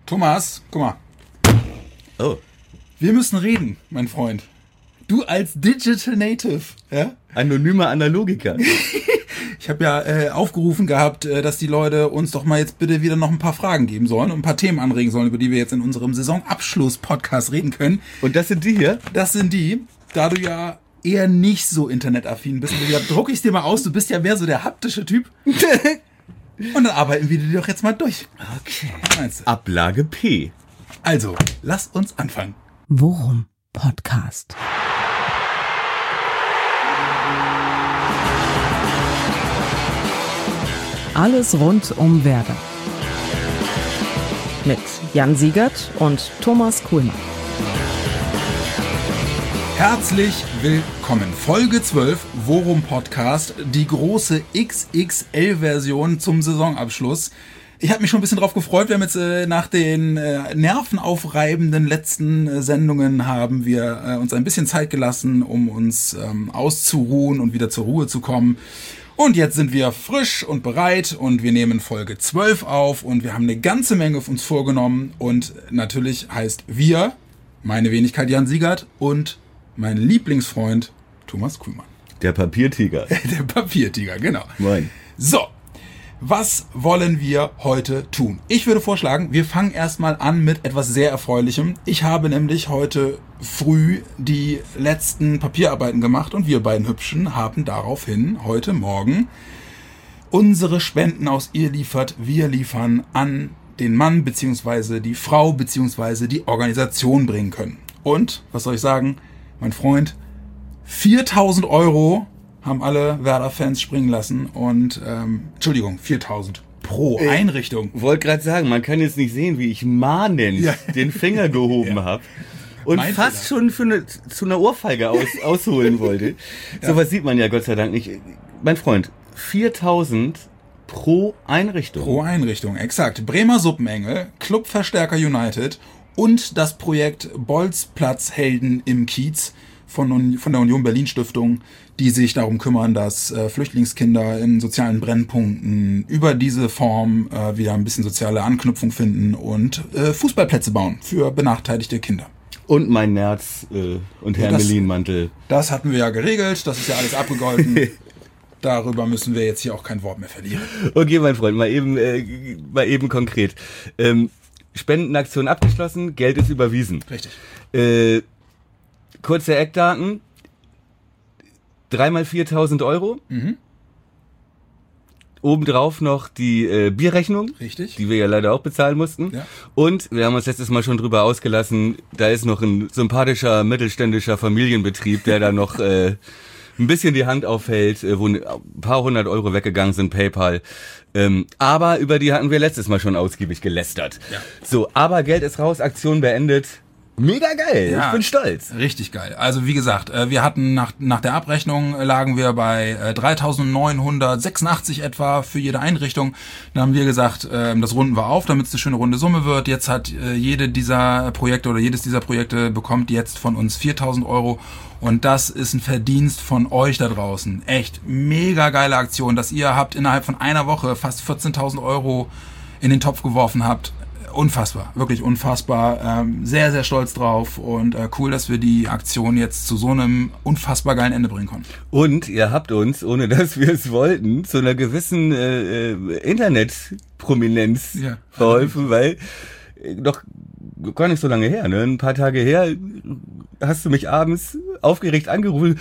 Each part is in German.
Thomas, guck mal. Oh. Wir müssen reden, mein Freund. Du als Digital Native, ja? Anonymer Analogiker. Ich habe ja aufgerufen gehabt, dass die Leute uns doch mal jetzt bitte wieder noch ein paar Fragen geben sollen und ein paar Themen anregen sollen, über die wir jetzt in unserem Saisonabschluss-Podcast reden können. Und das sind die hier? Das sind die, da du ja eher nicht so internetaffin bist. Da drucke ich dir mal aus, du bist ja mehr so der haptische Typ. Und dann arbeiten wir die doch jetzt mal durch. Okay. Was meinst du? Ablage P. Also, lass uns anfangen. Worum Podcast. Alles rund um Werder. Mit Jan Siegert und Thomas Kuhlmann. Herzlich willkommen. Folge 12, Worum Podcast, die große XXL-Version zum Saisonabschluss. Ich habe mich schon ein bisschen drauf gefreut. Wir haben jetzt nach den nervenaufreibenden letzten Sendungen haben wir uns ein bisschen Zeit gelassen, um uns auszuruhen und wieder zur Ruhe zu kommen. Und jetzt sind wir frisch und bereit und wir nehmen Folge 12 auf und wir haben eine ganze Menge auf uns vorgenommen. Und natürlich heißt wir, meine Wenigkeit Jan Siegert und mein Lieblingsfreund Thomas Kuhlmann. Der Papiertiger. Der Papiertiger, genau. Moin. So, was wollen wir heute tun? Ich würde vorschlagen, wir fangen erstmal an mit etwas sehr Erfreulichem. Ich habe nämlich heute früh die letzten Papierarbeiten gemacht und wir beiden Hübschen haben daraufhin heute Morgen unsere Spenden aus ihr liefert, wir liefern an den Mann bzw. die Frau bzw. die Organisation bringen können. Und, was soll ich sagen, mein Freund, 4.000 € haben alle Werder-Fans springen lassen und, 4.000 pro Einrichtung. Wollte gerade sagen, man kann jetzt nicht sehen, wie ich mahnend den Finger gehoben habe und Mein fast Fehler. schon zu einer Ohrfeige ausholen wollte. Sowas sieht man ja Gott sei Dank nicht. Mein Freund, 4.000 pro Einrichtung. Pro Einrichtung, exakt. Bremer Suppenengel, Clubverstärker United und das Projekt Bolzplatzhelden im Kiez von der Union Berlin Stiftung, die sich darum kümmern, dass Flüchtlingskinder in sozialen Brennpunkten über diese Form wieder ein bisschen soziale Anknüpfung finden und Fußballplätze bauen für benachteiligte Kinder. Und mein Nerz und Hermelinmantel. Das hatten wir ja geregelt, das ist ja alles abgegolten. Darüber müssen wir jetzt hier auch kein Wort mehr verlieren. Okay, mein Freund, mal eben konkret. Spendenaktion abgeschlossen, Geld ist überwiesen. Richtig. Kurze Eckdaten. 3 mal 4.000 €. Mhm. Obendrauf noch die Bierrechnung, Richtig. die wir ja leider auch bezahlen mussten. Ja. Und wir haben uns letztes Mal schon drüber ausgelassen, da ist noch ein sympathischer mittelständischer Familienbetrieb, der da noch ein bisschen die Hand aufhält, wo ein paar 100 € weggegangen sind, PayPal. Aber über die hatten wir letztes Mal schon ausgiebig gelästert. Ja. So, aber Geld ist raus, Aktion beendet. Mega geil, Ja, ich bin stolz. Richtig geil. Also wie gesagt, wir hatten nach der Abrechnung lagen wir bei 3.986 etwa für jede Einrichtung. Dann haben wir gesagt, das runden wir auf, damit es eine schöne runde Summe wird. Jetzt hat jedes dieser Projekte bekommt jetzt von uns 4.000 € und das ist ein Verdienst von euch da draußen. Echt mega geile Aktion, dass ihr habt innerhalb von einer Woche fast 14.000 € in den Topf geworfen habt. Unfassbar, wirklich unfassbar. Sehr, sehr stolz drauf und cool, dass wir die Aktion jetzt zu so einem unfassbar geilen Ende bringen konnten. Und ihr habt uns, ohne dass wir es wollten, zu einer gewissen Internetprominenz verholfen, weil doch gar nicht so lange her, ne? Ein paar Tage her hast du mich abends aufgeregt angerufen.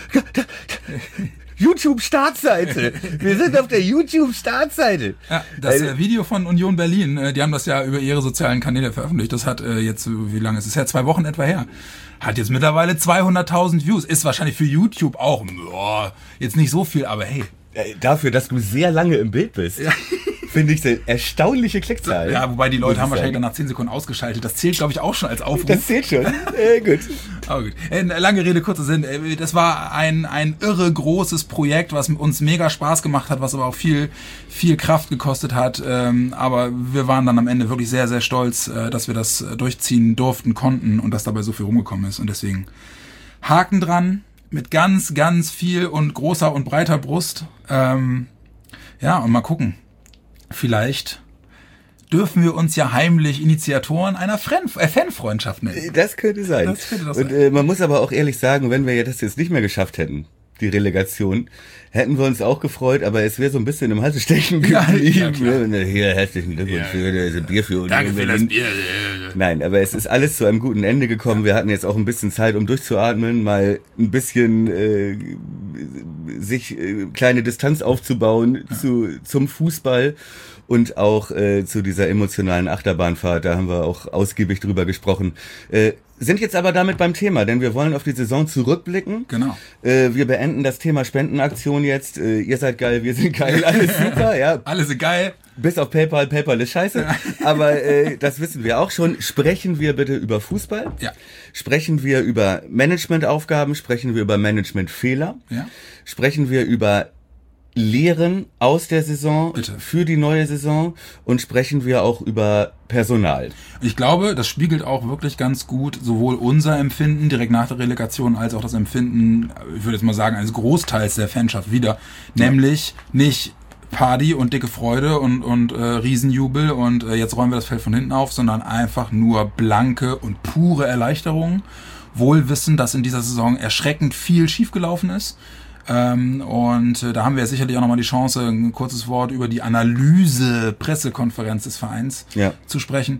YouTube-Startseite. Wir sind auf der YouTube-Startseite. Ja, das Video von Union Berlin, die haben das ja über ihre sozialen Kanäle veröffentlicht. Das hat jetzt, wie lange ist es her? 2 Wochen etwa her. Hat jetzt mittlerweile 200.000 Views. Ist wahrscheinlich für YouTube auch jetzt nicht so viel, aber hey. Dafür, dass du sehr lange im Bild bist. Ja. Finde ich eine erstaunliche Klickzahl. Ja, wobei die Leute haben wahrscheinlich dann nach 10 Sekunden ausgeschaltet. Das zählt, glaube ich, auch schon als Aufruf. Das zählt schon. Gut. Aber gut. Lange Rede, kurzer Sinn. Das war ein irre großes Projekt, was uns mega Spaß gemacht hat, was aber auch viel Kraft gekostet hat. Aber wir waren dann am Ende wirklich sehr, sehr stolz, dass wir das durchziehen durften, konnten und dass dabei so viel rumgekommen ist. Und deswegen Haken dran mit ganz, ganz viel und großer und breiter Brust. Und mal gucken. Vielleicht dürfen wir uns ja heimlich Initiatoren einer Fanfreundschaft nennen. Das könnte sein. Das könnte das sein. Und man muss aber auch ehrlich sagen, wenn wir das jetzt nicht mehr geschafft hätten, die Relegation, hätten wir uns auch gefreut, aber es wäre so ein bisschen im Hals stecken geblieben. Ja, hier, herzlichen Glückwunsch für das Bier für uns. Danke für das Bier. Nein, aber es ist alles zu einem guten Ende gekommen. Wir hatten jetzt auch ein bisschen Zeit, um durchzuatmen, mal ein bisschen sich kleine Distanz aufzubauen zum Fußball und auch zu dieser emotionalen Achterbahnfahrt. Da haben wir auch ausgiebig drüber gesprochen. Sind jetzt aber damit beim Thema, denn wir wollen auf die Saison zurückblicken. Genau. Wir beenden das Thema Spendenaktion jetzt. Ihr seid geil, wir sind geil, alles super, ja. Alle sind geil. Bis auf PayPal. PayPal ist scheiße. Aber das wissen wir auch schon. Sprechen wir bitte über Fußball. Ja. Sprechen wir über Managementaufgaben. Sprechen wir über Managementfehler. Ja. Sprechen wir über Lehren aus der Saison Bitte. Für die neue Saison und sprechen wir auch über Personal. Ich glaube, das spiegelt auch wirklich ganz gut sowohl unser Empfinden direkt nach der Relegation als auch das Empfinden, ich würde jetzt mal sagen, eines Großteils der Fanschaft wieder. Nämlich nicht Party und dicke Freude und Riesenjubel und jetzt räumen wir das Feld von hinten auf, sondern einfach nur blanke und pure Erleichterung. Wohl wissen, dass in dieser Saison erschreckend viel schiefgelaufen ist. Und da haben wir ja sicherlich auch nochmal die Chance, ein kurzes Wort über die Analyse-Pressekonferenz des Vereins zu sprechen.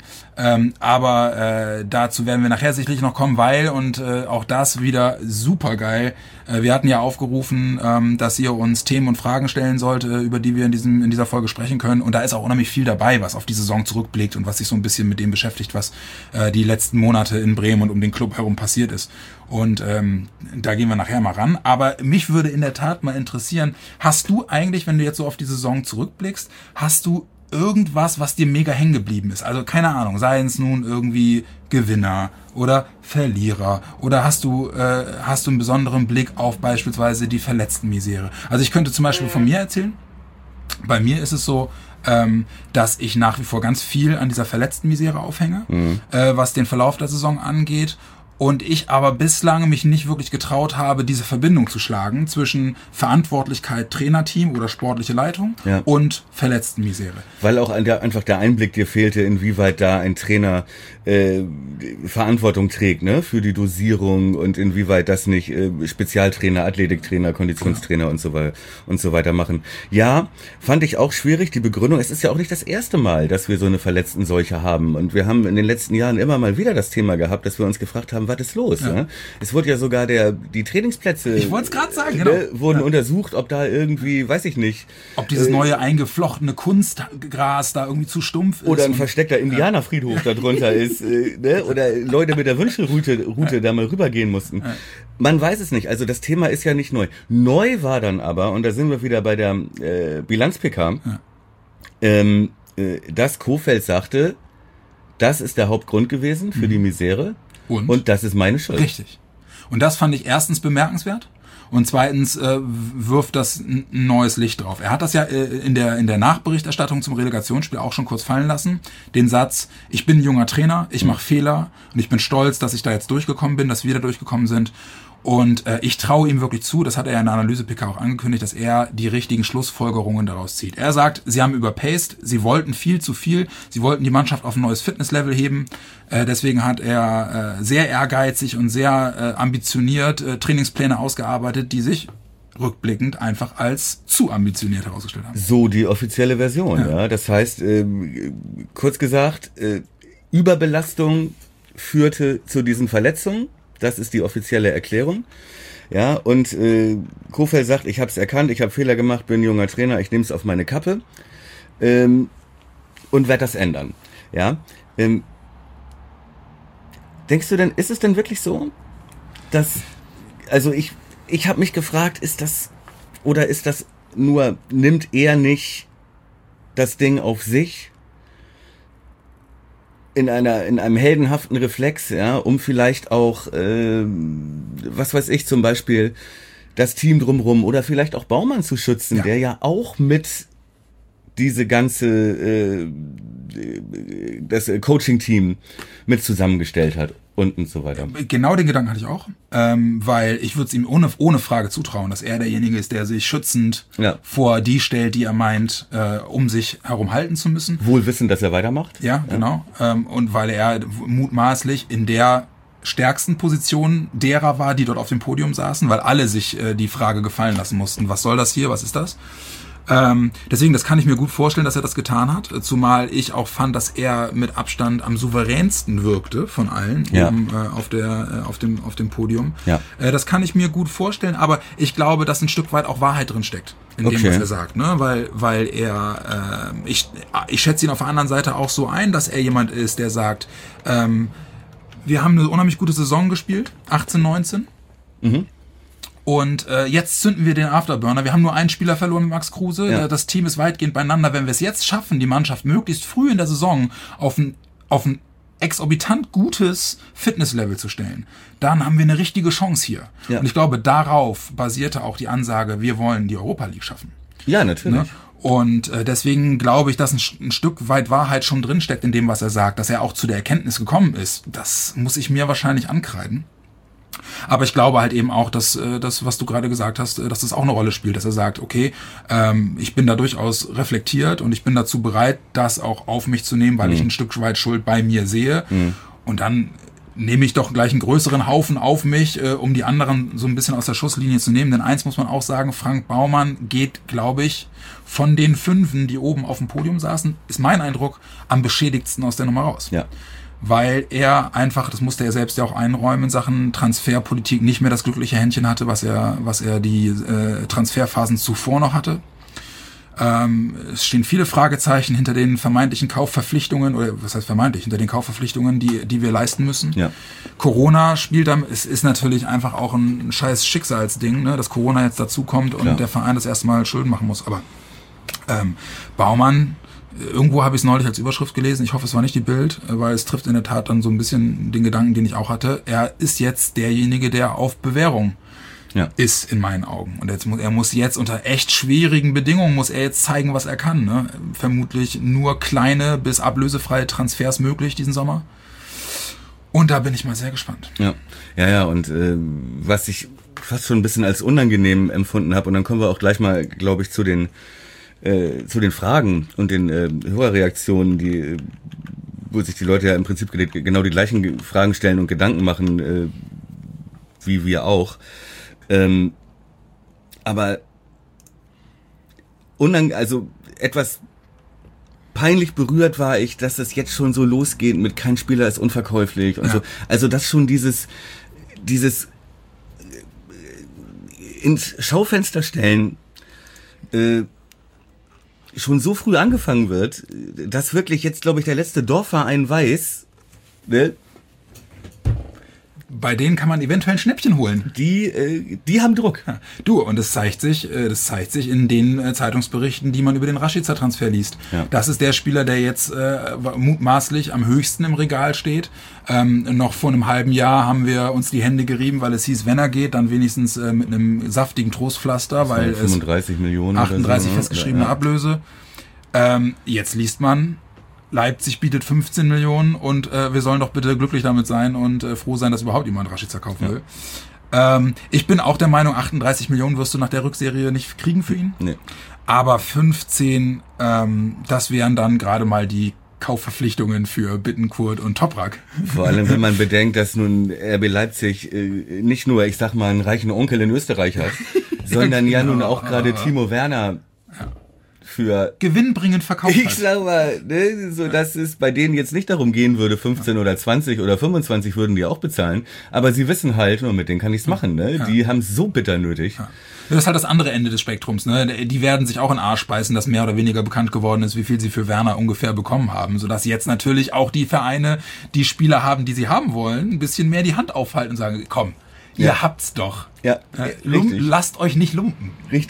Aber dazu werden wir nachher sicherlich noch kommen, weil, und auch das wieder super geil, wir hatten ja aufgerufen, dass ihr uns Themen und Fragen stellen sollt, über die wir in dieser Folge sprechen können. Und da ist auch unheimlich viel dabei, was auf die Saison zurückblickt und was sich so ein bisschen mit dem beschäftigt, was die letzten Monate in Bremen und um den Club herum passiert ist. Und da gehen wir nachher mal ran. Aber mich würde in der Tat mal interessieren, hast du eigentlich, wenn du jetzt so auf die Saison zurückblickst, hast du irgendwas, was dir mega hängen geblieben ist? Also keine Ahnung, sei es nun irgendwie Gewinner oder Verlierer oder hast du einen besonderen Blick auf beispielsweise die Verletztenmisere? Also ich könnte zum Beispiel von mir erzählen. Bei mir ist es so, dass ich nach wie vor ganz viel an dieser Verletztenmisere aufhänge, was den Verlauf der Saison angeht. Und ich aber bislang mich nicht wirklich getraut habe, diese Verbindung zu schlagen zwischen Verantwortlichkeit Trainerteam oder sportliche Leitung und Verletztenmisere. Weil auch einfach der Einblick dir fehlte, inwieweit da ein Trainer Verantwortung trägt, ne, für die Dosierung und inwieweit das nicht Spezialtrainer, Athletiktrainer, Konditionstrainer und so weiter machen. Ja, fand ich auch schwierig, die Begründung. Es ist ja auch nicht das erste Mal, dass wir so eine Verletztenseuche haben. Und wir haben in den letzten Jahren immer mal wieder das Thema gehabt, dass wir uns gefragt haben, was ist los? Ja. Ne? Es wurde ja sogar die Trainingsplätze, ich wollte es gerade sagen, genau, wurden untersucht, ob da irgendwie, weiß ich nicht, ob dieses neue eingeflochtene Kunstgras da irgendwie zu stumpf ist. Oder ein versteckter Indianerfriedhof da drunter ist, ne? Oder Leute mit der Wünschelrute da mal rübergehen mussten. Man weiß es nicht. Also das Thema ist ja nicht neu. Neu war dann aber, und da sind wir wieder bei der Bilanz-PK, dass Kohfeldt sagte, das ist der Hauptgrund gewesen für die Misere. Und das ist meine Schuld. Richtig. Und das fand ich erstens bemerkenswert und zweitens wirft das ein neues Licht drauf. Er hat das ja in der Nachberichterstattung zum Relegationsspiel auch schon kurz fallen lassen. Den Satz, ich bin ein junger Trainer, ich mache Fehler und ich bin stolz, dass ich da jetzt durchgekommen bin, dass wir da durchgekommen sind. Und ich traue ihm wirklich zu, das hat er ja in der Analyse-PK auch angekündigt, dass er die richtigen Schlussfolgerungen daraus zieht. Er sagt, sie haben überpaced, sie wollten viel zu viel, sie wollten die Mannschaft auf ein neues Fitnesslevel heben. Deswegen hat er sehr ehrgeizig und sehr ambitioniert Trainingspläne ausgearbeitet, die sich rückblickend einfach als zu ambitioniert herausgestellt haben. So die offizielle Version, ja. Das heißt, kurz gesagt, Überbelastung führte zu diesen Verletzungen. Das ist die offizielle Erklärung. Ja, und Kohfeldt sagt, ich habe es erkannt, ich habe Fehler gemacht, bin junger Trainer, ich nehme es auf meine Kappe und werde das ändern. Ja, denkst du denn, ist es denn wirklich so, dass, also ich habe mich gefragt, ist das nur, nimmt er nicht das Ding auf sich in einem heldenhaften Reflex, ja, um vielleicht auch, was weiß ich, zum Beispiel das Team drumrum oder vielleicht auch Baumann zu schützen, der ja auch mit diese ganze das Coaching-Team mit zusammengestellt hat und so weiter. Genau den Gedanken hatte ich auch, weil ich würde es ihm ohne Frage zutrauen, dass er derjenige ist, der sich schützend vor die stellt, die er meint, um sich herum halten zu müssen. Wohl wissend, dass er weitermacht. Ja, genau. Und weil er mutmaßlich in der stärksten Position derer war, die dort auf dem Podium saßen, weil alle sich die Frage gefallen lassen mussten, was soll das hier, was ist das? Deswegen, das kann ich mir gut vorstellen, dass er das getan hat, zumal ich auch fand, dass er mit Abstand am souveränsten wirkte von allen oben auf dem Podium. Ja. Das kann ich mir gut vorstellen, aber ich glaube, dass ein Stück weit auch Wahrheit drin steckt in dem, was er sagt, ne? Weil er, ich schätze ihn auf der anderen Seite auch so ein, dass er jemand ist, der sagt, wir haben eine unheimlich gute Saison gespielt, 18, 19. Mhm. Und jetzt zünden wir den Afterburner. Wir haben nur einen Spieler verloren mit Max Kruse. Ja. Das Team ist weitgehend beieinander. Wenn wir es jetzt schaffen, die Mannschaft möglichst früh in der Saison auf ein exorbitant gutes Fitnesslevel zu stellen, dann haben wir eine richtige Chance hier. Ja. Und ich glaube, darauf basierte auch die Ansage, wir wollen die Europa League schaffen. Ja, natürlich. Ne? Und deswegen glaube ich, dass ein Stück weit Wahrheit schon drinsteckt in dem, was er sagt, dass er auch zu der Erkenntnis gekommen ist. Das muss ich mir wahrscheinlich ankreiden. Aber ich glaube halt eben auch, dass das, was du gerade gesagt hast, dass das auch eine Rolle spielt, dass er sagt, okay, ich bin da durchaus reflektiert und ich bin dazu bereit, das auch auf mich zu nehmen, weil ich ein Stück weit Schuld bei mir sehe. Und dann nehme ich doch gleich einen größeren Haufen auf mich, um die anderen so ein bisschen aus der Schusslinie zu nehmen. Denn eins muss man auch sagen, Frank Baumann geht, glaube ich, von den 5, die oben auf dem Podium saßen, ist mein Eindruck, am beschädigtsten aus der Nummer raus. Ja. Weil er einfach, das musste er selbst ja auch einräumen, in Sachen Transferpolitik nicht mehr das glückliche Händchen hatte, was er die Transferphasen zuvor noch hatte. Es stehen viele Fragezeichen hinter den vermeintlichen Kaufverpflichtungen, oder was heißt vermeintlich, hinter den Kaufverpflichtungen, die wir leisten müssen. Ja. Corona spielt dann, es ist natürlich einfach auch ein scheiß Schicksalsding, ne, dass Corona jetzt dazukommt und der Verein das erstmal Schulden machen muss. Aber Baumann, irgendwo habe ich es neulich als Überschrift gelesen, ich hoffe, es war nicht die Bild, weil es trifft in der Tat dann so ein bisschen den Gedanken, den ich auch hatte. Er ist jetzt derjenige, der auf Bewährung ist in meinen Augen. Und er muss jetzt unter echt schwierigen Bedingungen, muss er jetzt zeigen, was er kann. Ne? Vermutlich nur kleine bis ablösefreie Transfers möglich diesen Sommer. Und da bin ich mal sehr gespannt. Ja, und was ich fast schon ein bisschen als unangenehm empfunden habe, und dann kommen wir auch gleich mal, glaube ich, zu den Fragen und den Hörerreaktionen, wo sich die Leute ja im Prinzip genau die gleichen Fragen stellen und Gedanken machen, wie wir auch. Aber also etwas peinlich berührt war ich, dass es jetzt schon so losgeht mit kein Spieler ist unverkäuflich und so. Also dass schon dieses ins Schaufenster stellen schon so früh angefangen wird, dass wirklich jetzt, glaube ich, der letzte Dorfverein weiß, ne? Bei denen kann man eventuell ein Schnäppchen holen. Die haben Druck. Ja. Du, und das zeigt sich in den Zeitungsberichten, die man über den Rashica-Transfer liest. Ja. Das ist der Spieler, der jetzt mutmaßlich am höchsten im Regal steht. Noch vor einem halben Jahr haben wir uns die Hände gerieben, weil es hieß, wenn er geht, dann wenigstens mit einem saftigen Trostpflaster, weil 35 Millionen 38 festgeschriebene Ablöse. Jetzt liest man, Leipzig bietet 15 Millionen und wir sollen doch bitte glücklich damit sein und froh sein, dass überhaupt jemand Rashica kaufen will. Ich bin auch der Meinung, 38 Millionen wirst du nach der Rückserie nicht kriegen für ihn. Nee. Aber 15, das wären dann gerade mal die Kaufverpflichtungen für Bittencourt und Toprak. Vor allem, wenn man bedenkt, dass nun RB Leipzig nicht nur, ich sag mal, einen reichen Onkel in Österreich hat, sondern ja nun auch gerade Timo Werner für gewinnbringend verkauft hat. Ich sag mal, ne, so dass es bei denen jetzt nicht darum gehen würde, 15 oder 20 oder 25 würden die auch bezahlen, aber sie wissen halt, nur mit denen kann ich's machen, ne? Ja. Die haben es so bitter nötig. Ja. Das ist halt das andere Ende des Spektrums, ne? Die werden sich auch in den Arsch beißen, dass mehr oder weniger bekannt geworden ist, wie viel sie für Werner ungefähr bekommen haben, sodass jetzt natürlich auch die Vereine, die Spieler haben, die sie haben wollen, ein bisschen mehr die Hand aufhalten und sagen, komm, ihr habt's doch. Ja, lasst euch nicht lumpen. Richtig. Ja.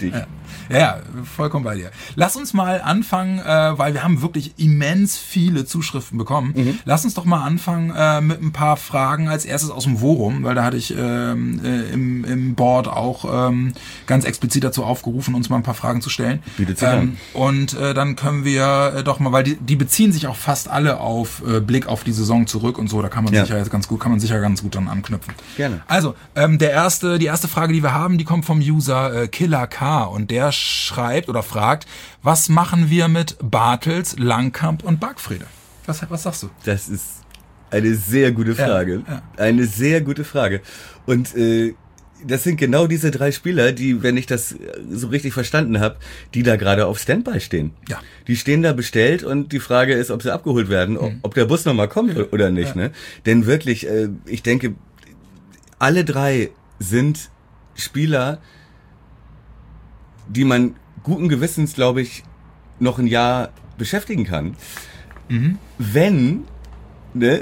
Ja, vollkommen bei dir. Lass uns mal anfangen, weil wir haben wirklich immens viele Zuschriften bekommen. Lass uns doch mal anfangen mit ein paar Fragen. Als erstes aus dem Forum, weil da hatte ich im Board auch ganz explizit dazu aufgerufen, uns mal ein paar Fragen zu stellen. Bietet sich an. Und dann können wir doch mal, weil die beziehen sich auch fast alle auf Blick auf die Saison zurück und so. Da kann man sicher ganz gut dann anknüpfen. Gerne. Also die erste Frage, die wir haben, die kommt vom User Killer K und der schreibt oder fragt, was machen wir mit Bartels, Langkamp und Bargfrede? Was sagst du? Das ist eine sehr gute Frage. Ja. Eine sehr gute Frage. Und das sind genau diese 3 Spieler, die, wenn ich das so richtig verstanden habe, die da gerade auf Standby stehen. Ja. Die stehen da bestellt und die Frage ist, ob sie abgeholt werden, ob der Bus nochmal kommt oder nicht. Ne? Denn wirklich, ich denke, alle 3 sind Spieler, die man guten Gewissens, glaube ich, noch ein Jahr beschäftigen kann. Wenn, ne,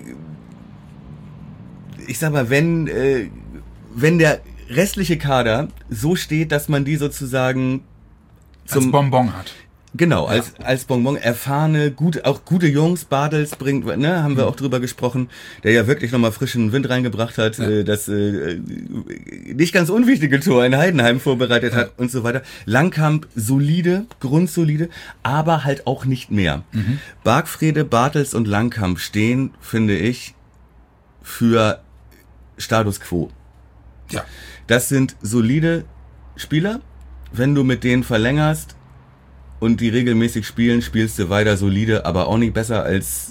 ich sag mal, wenn der restliche Kader so steht, dass man die sozusagen Als Bonbon hat. Genau, als Bonbon, erfahrene, gute Jungs, Bartels bringt, ne, haben wir auch drüber gesprochen, der ja wirklich nochmal frischen Wind reingebracht hat, das nicht ganz unwichtige Tor in Heidenheim vorbereitet hat und so weiter. Langkamp solide, grundsolide, aber halt auch nicht mehr. Bargfrede, Bartels und Langkamp stehen, finde ich, für Status Quo. Ja. Das sind solide Spieler, wenn du mit denen verlängerst, und die regelmäßig spielen, spielst du weiter solide, aber auch nicht besser als,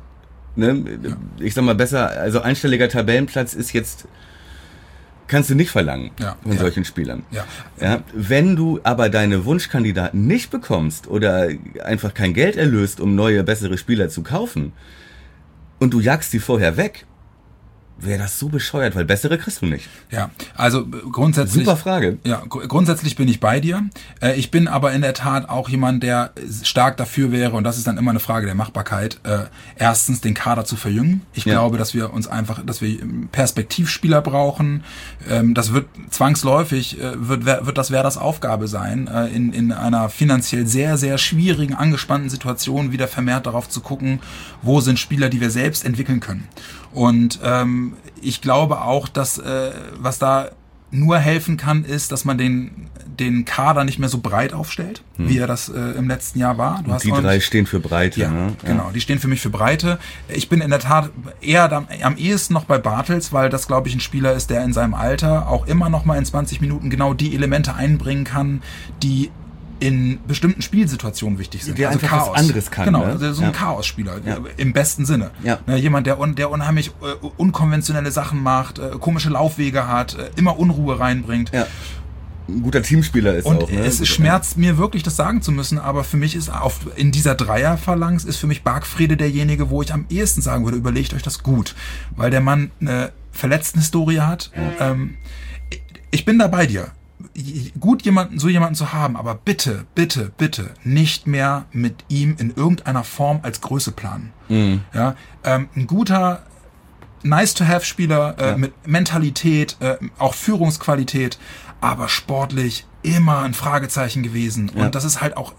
ne, ich sag mal besser, also einstelliger Tabellenplatz ist jetzt, kannst du nicht verlangen von solchen Spielern. Ja. Wenn du aber deine Wunschkandidaten nicht bekommst oder einfach kein Geld erlöst, um neue, bessere Spieler zu kaufen und du jagst die vorher weg, wäre das so bescheuert, weil bessere kriegst du nicht. Ja, also grundsätzlich... Super Frage. Ja, grundsätzlich bin ich bei dir. Ich bin aber in der Tat auch jemand, der stark dafür wäre, und das ist dann immer eine Frage der Machbarkeit, erstens den Kader zu verjüngen. Ich glaube, dass wir Perspektivspieler brauchen. Das wird zwangsläufig, wird das Werders Aufgabe sein, in einer finanziell sehr, sehr schwierigen, angespannten Situation wieder vermehrt darauf zu gucken, wo sind Spieler, die wir selbst entwickeln können. Und ich glaube auch, dass was da nur helfen kann, ist, dass man den Kader nicht mehr so breit aufstellt, wie er das im letzten Jahr war. Die 3 stehen für Breite. Ja, ne? Genau, die stehen für mich für Breite. Ich bin in der Tat eher am ehesten noch bei Bartels, weil das, glaube ich, ein Spieler ist, der in seinem Alter auch immer noch mal in 20 Minuten genau die Elemente einbringen kann, die in bestimmten Spielsituationen wichtig sind. Der also einfach Chaos. Was anderes kann. Genau, ne? also so ein Chaos-Spieler, im besten Sinne. Ja. Jemand, der unheimlich unkonventionelle Sachen macht, komische Laufwege hat, immer Unruhe reinbringt. Ja. Ein guter Teamspieler ist und auch. Ne? Es schmerzt mir wirklich, das sagen zu müssen, aber für mich ist in dieser Dreierphalanx ist für mich Bargfrede derjenige, wo ich am ehesten sagen würde, überlegt euch das gut. Weil der Mann eine Verletztenhistorie hat. Ja. Ich bin da bei dir. Gut, so jemanden zu haben, aber bitte, bitte, bitte nicht mehr mit ihm in irgendeiner Form als Größe planen. Ja, ein guter Nice-to-have-Spieler mit Mentalität, auch Führungsqualität, aber sportlich immer ein Fragezeichen gewesen. Und das ist halt auch,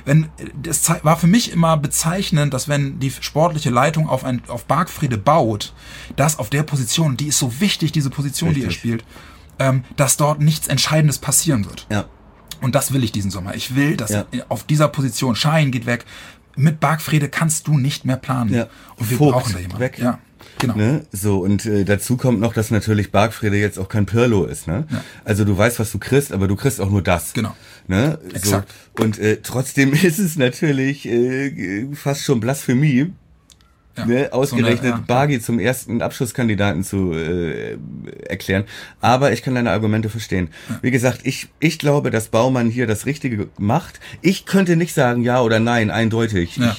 das war für mich immer bezeichnend, dass wenn die sportliche Leitung auf Bargfrede baut, dass auf der Position, die ist so wichtig, diese Position, die er spielt, dass dort nichts Entscheidendes passieren wird. Ja. Und das will ich diesen Sommer. Ich will, dass auf dieser Position, Schein geht weg, mit Bargfrede kannst du nicht mehr planen. Ja. Und wir brauchen da jemanden. Weg. Ja, genau. Ne? So, und dazu kommt noch, dass natürlich Bargfrede jetzt auch kein Pirlo ist. Ne? Ja. Also du weißt, was du kriegst, aber du kriegst auch nur das. Genau. Ne? Exakt. So. Und trotzdem ist es natürlich fast schon Blasphemie, ausgerechnet Bargi zum ersten Abschlusskandidaten zu erklären. Aber ich kann deine Argumente verstehen. Ja. Wie gesagt, ich glaube, dass Baumann hier das Richtige macht. Ich könnte nicht sagen ja oder nein, eindeutig. Ja.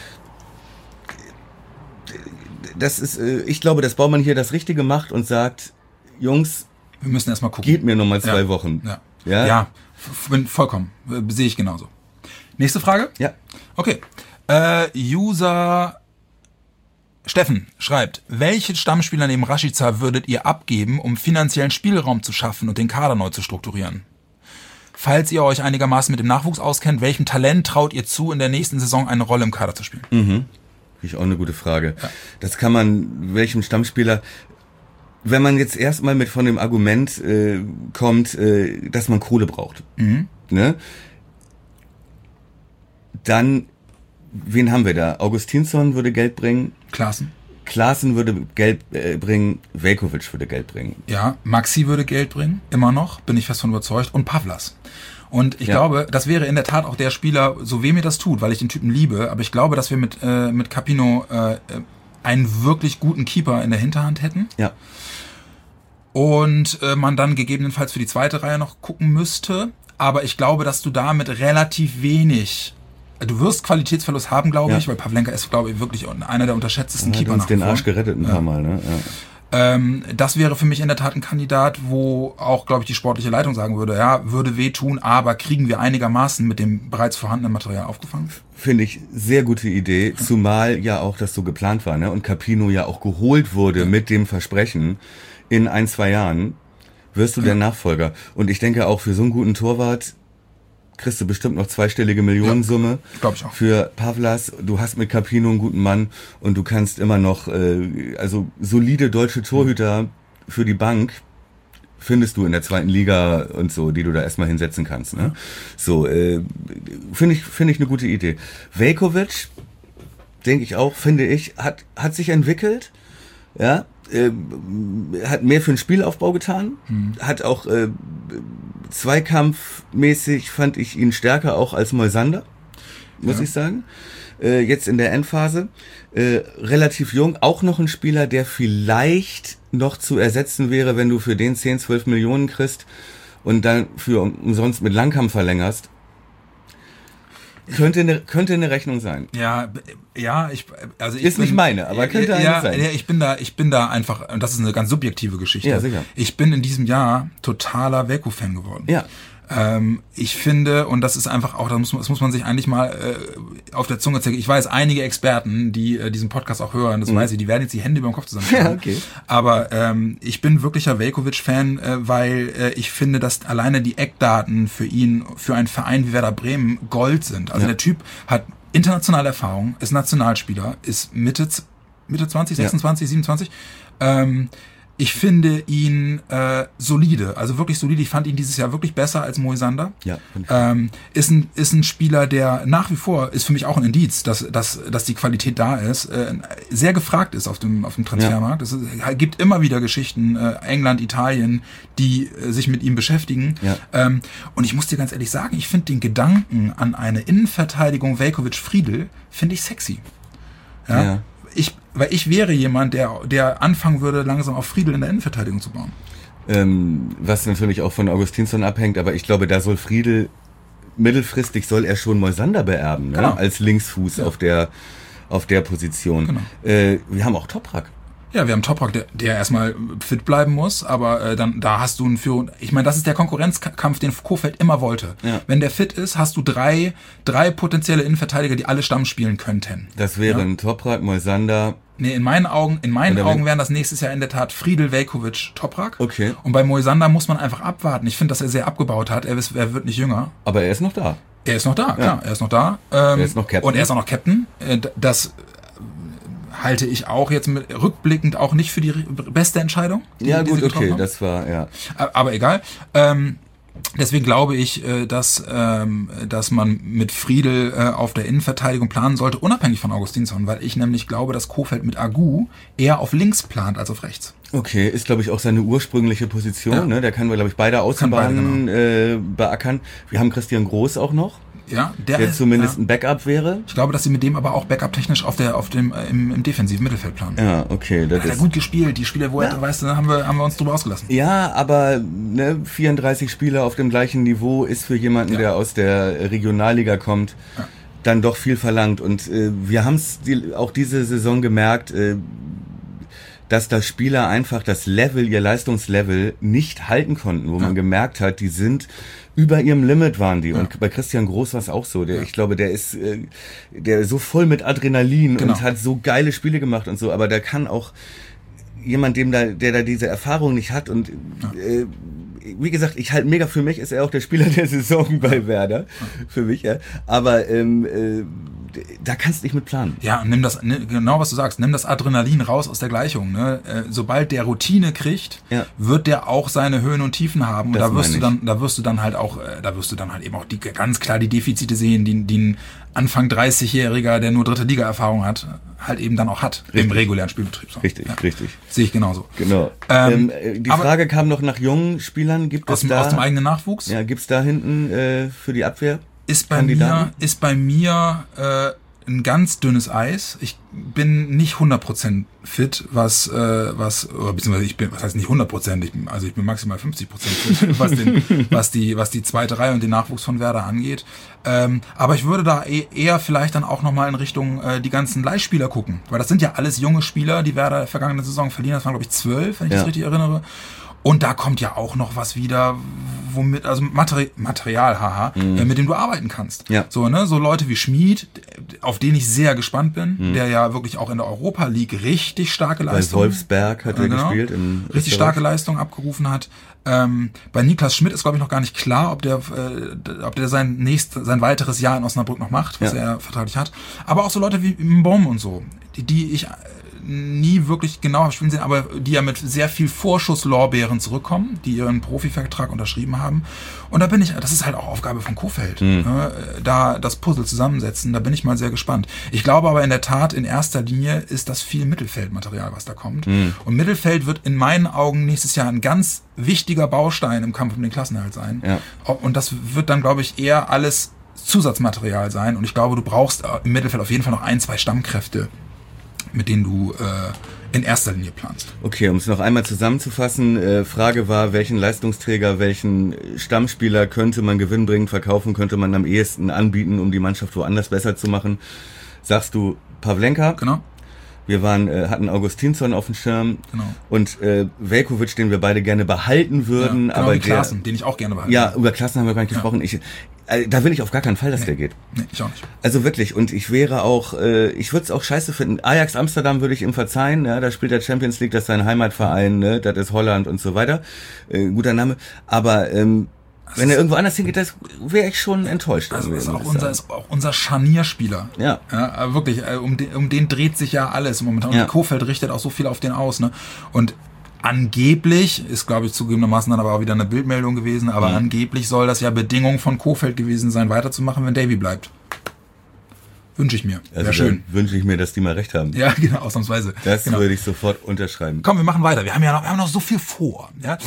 Ich glaube, dass Baumann hier das Richtige macht und sagt, Jungs, wir müssen erstmal gucken. Gebt mir noch mal 2 Wochen. Ja, vollkommen. Sehe ich genauso. Nächste Frage? Ja. Okay. User Steffen schreibt, welche Stammspieler neben Rashica würdet ihr abgeben, um finanziellen Spielraum zu schaffen und den Kader neu zu strukturieren? falls ihr euch einigermaßen mit dem Nachwuchs auskennt, welchem Talent traut ihr zu, in der nächsten Saison eine Rolle im Kader zu spielen? Finde ich auch eine gute Frage. Ja. Das kann man, welchem Stammspieler, wenn man jetzt erstmal mit von dem Argument kommt, dass man Kohle braucht, ne? Dann, wen haben wir da? Augustinsson würde Geld bringen. Klaassen würde Geld bringen. Veljković würde Geld bringen. Ja, Maxi würde Geld bringen. Immer noch, bin ich fest von überzeugt. Und Pavlas. Und ich glaube, das wäre in der Tat auch der Spieler, so weh mir das tut, weil ich den Typen liebe. Aber ich glaube, dass wir mit Capino einen wirklich guten Keeper in der Hinterhand hätten. Ja. Und man dann gegebenenfalls für die zweite Reihe noch gucken müsste. Aber ich glaube, dass du damit relativ wenig... Du wirst Qualitätsverlust haben, glaube ich, weil Pavlenka ist, glaube ich, wirklich einer der unterschätztesten Keeper. Hat uns den Arsch gerettet ein paar Mal, ne? Ja. Das wäre für mich in der Tat ein Kandidat, wo auch, glaube ich, die sportliche Leitung sagen würde, ja, würde wehtun, aber kriegen wir einigermaßen mit dem bereits vorhandenen Material aufgefangen? Finde ich sehr gute Idee, zumal ja auch das so geplant war, ne? Und Capino ja auch geholt wurde mit dem Versprechen, in 1-2 Jahren wirst du der Nachfolger. Und ich denke auch für so einen guten Torwart kriegst du bestimmt noch zweistellige Millionensumme. Glaube ich auch. Für Pavlas. Du hast mit Capino einen guten Mann und du kannst immer noch, also solide deutsche Torhüter für die Bank findest du in der zweiten Liga und so, die du da erstmal hinsetzen kannst. Ne? So, finde ich eine gute Idee. Veljković, denke ich auch, finde ich, hat sich entwickelt. Ja, hat mehr für den Spielaufbau getan, hat auch zweikampfmäßig fand ich ihn stärker auch als Moisander, muss ich sagen. Jetzt in der Endphase. Relativ jung, auch noch ein Spieler, der vielleicht noch zu ersetzen wäre, wenn du für den 10-12 Millionen kriegst und dann für umsonst mit Langkamp verlängerst. Könnte eine Rechnung sein. Ja, ist nicht meine, aber könnte eine sein. Ja, ich bin da einfach, und das ist eine ganz subjektive Geschichte. Ja, sicher. Ich bin in diesem Jahr totaler Veljko-Fan geworden. Ja. Ich finde, und das ist einfach auch, das muss man sich eigentlich mal auf der Zunge zergehen. Ich weiß, einige Experten, die diesen Podcast auch hören, das weiß ich, die werden jetzt die Hände über den Kopf zusammenschlagen. Ja, okay. Aber ich bin wirklicher Veljković-Fan, weil ich finde, dass alleine die Eckdaten für ihn, für einen Verein wie Werder Bremen Gold sind. Also der Typ hat internationale Erfahrung, ist Nationalspieler, ist Mitte 20, 26, 27. Ich finde ihn solide, also wirklich solide. Ich fand ihn dieses Jahr wirklich besser als Moisander. Ja. Ist ein Spieler, der nach wie vor, ist für mich auch ein Indiz, dass die Qualität da ist, sehr gefragt ist auf dem Transfermarkt. Es gibt immer wieder Geschichten, England, Italien, die sich mit ihm beschäftigen. Ja. Und ich muss dir ganz ehrlich sagen, ich finde den Gedanken an eine Innenverteidigung Veljković-Friedl, finde ich sexy. Ja. Weil ich wäre jemand, der anfangen würde, langsam auf Friedl in der Innenverteidigung zu bauen. Was natürlich auch von Augustinsson abhängt, aber ich glaube, da soll Friedl mittelfristig soll er schon Moisander beerben, ne? Genau. Als Linksfuß auf der Position. Genau. Wir haben auch Toprak. Ja, wir haben Toprak, der erstmal fit bleiben muss, aber dann da hast du einen Führung. Ich meine, das ist der Konkurrenzkampf, den Kohfeldt immer wollte. Ja. Wenn der fit ist, hast du drei potenzielle Innenverteidiger, die alle Stamm spielen könnten. Das wären Toprak, Moisander. Nee, in meinen Augen wären das nächstes Jahr in der Tat Friedl, Veljković, Toprak. Okay. Und bei Moisander muss man einfach abwarten. Ich finde, dass er sehr abgebaut hat. Er wird nicht jünger. Aber er ist noch da. Er ist noch da, klar. Er ist noch da. Er ist noch Captain. Und er ist auch noch Captain. Das halte ich auch jetzt rückblickend auch nicht für die beste Entscheidung. Ja gut, okay, das war, ja. Aber egal. Deswegen glaube ich, dass man mit Friedl auf der Innenverteidigung planen sollte, unabhängig von Augustinsson, weil ich nämlich glaube, dass Kohfeldt mit Agu eher auf links plant als auf rechts. Okay, ist glaube ich auch seine ursprüngliche Position, ne? Der kann, glaube ich, beide Außenbahnen beackern. Wir haben Christian Groß auch noch. Ja, der zumindest ein Backup wäre. Ich glaube, dass sie mit dem aber auch Backup-technisch im defensiven Mittelfeld planen. Ja, okay. Das hat er gut gespielt. Die Spiele, wo er, weißt du, haben wir uns drüber ausgelassen. Ja, aber 34 Spieler auf dem gleichen Niveau ist für jemanden, der aus der Regionalliga kommt, dann doch viel verlangt. Und wir haben es auch diese Saison gemerkt, dass da Spieler einfach ihr Leistungslevel nicht halten konnten, wo man gemerkt hat, die sind über ihrem Limit waren die. Und bei Christian Groß war es auch so. Ich glaube, der ist so voll mit Adrenalin und hat so geile Spiele gemacht und so. Aber da kann auch jemand, der da diese Erfahrung nicht hat und wie gesagt, ich halte mega, für mich ist er auch der Spieler der Saison bei Werder, für mich, ja. Aber da kannst du nicht mit planen. Ja, und genau was du sagst, nimm das Adrenalin raus aus der Gleichung. Ne? Sobald der Routine kriegt, wird der auch seine Höhen und Tiefen haben. Und da wirst du dann halt eben auch ganz klar die Defizite sehen, die ein Anfang 30-Jähriger, der nur dritte Liga-Erfahrung hat, halt eben dann auch hat. Richtig. Im regulären Spielbetrieb. So. Richtig. Sehe ich genauso. Genau. Die Frage kam noch nach jungen Spielern. Gibt es da aus dem eigenen Nachwuchs? Ja, gibt's da hinten für die Abwehr? Ist bei mir ein ganz dünnes Eis. Ich bin nicht 100% fit, beziehungsweise was heißt nicht 100%, ich bin maximal 50% fit, was die zweite Reihe und den Nachwuchs von Werder angeht. Aber ich würde da eher vielleicht dann auch nochmal in Richtung die ganzen Leihspieler gucken, weil das sind ja alles junge Spieler, die Werder vergangene Saison verliehen, das waren glaube ich 12, wenn ich das richtig erinnere. Und da kommt ja auch noch was wieder, womit, also Material, mit dem du arbeiten kannst. Ja. So Leute wie Schmied, auf den ich sehr gespannt bin, der ja wirklich auch in der Europa League richtig starke Leistung. Bei Wolfsberg hat er gespielt. Richtig starke Leistung abgerufen hat. Bei Niklas Schmidt ist, glaube ich, noch gar nicht klar, ob der sein weiteres Jahr in Osnabrück noch macht, was er vertraglich hat. Aber auch so Leute wie Mbom und so, die ich nie wirklich genau habe spielen sehen, aber die ja mit sehr viel Vorschusslorbeeren zurückkommen, die ihren Profivertrag unterschrieben haben. Und das ist halt auch Aufgabe von Kohfeldt, da das Puzzle zusammensetzen, da bin ich mal sehr gespannt. Ich glaube aber in der Tat, in erster Linie ist das viel Mittelfeldmaterial, was da kommt. Und Mittelfeld wird in meinen Augen nächstes Jahr ein ganz wichtiger Baustein im Kampf um den Klassenerhalt sein. Ja. Und das wird dann, glaube ich, eher alles Zusatzmaterial sein. Und ich glaube, du brauchst im Mittelfeld auf jeden Fall noch 1-2 Stammkräfte, mit denen du in erster Linie planst. Okay, um es noch einmal zusammenzufassen, Frage war, welchen Leistungsträger, welchen Stammspieler könnte man gewinnbringend verkaufen, könnte man am ehesten anbieten, um die Mannschaft woanders besser zu machen? Sagst du Pavlenka? Genau. Wir hatten Augustinsson auf dem Schirm und Veljković, den wir beide gerne behalten würden. Aber Klaassen, den ich auch gerne behalten würde. Ja, über Klaassen haben wir gar nicht gesprochen. Da will ich auf gar keinen Fall, dass der geht. Nee, ich auch nicht. Also wirklich, und ich wäre auch, ich würde es auch scheiße finden. Ajax Amsterdam würde ich ihm verzeihen, ja, da spielt der Champions League, das ist sein Heimatverein, ne, das ist Holland und so weiter. Guter Name. Aber wenn er irgendwo anders hingeht, das wäre ich schon enttäuscht. Also ist auch unser Scharnierspieler. Ja. Ja, wirklich, um den dreht sich ja alles momentan. Und Kohfeldt richtet auch so viel auf den aus, ne? Und angeblich, ist glaube ich zugegebenermaßen dann aber auch wieder eine Bildmeldung gewesen, aber angeblich soll das ja Bedingung von Kohfeldt gewesen sein, weiterzumachen, wenn Davy bleibt. Wünsche ich mir. Wäre schön. Wünsche ich mir, dass die mal recht haben. Ja, genau, ausnahmsweise. Das würde ich sofort unterschreiben. Komm, wir machen weiter. Wir haben noch so viel vor. Ja?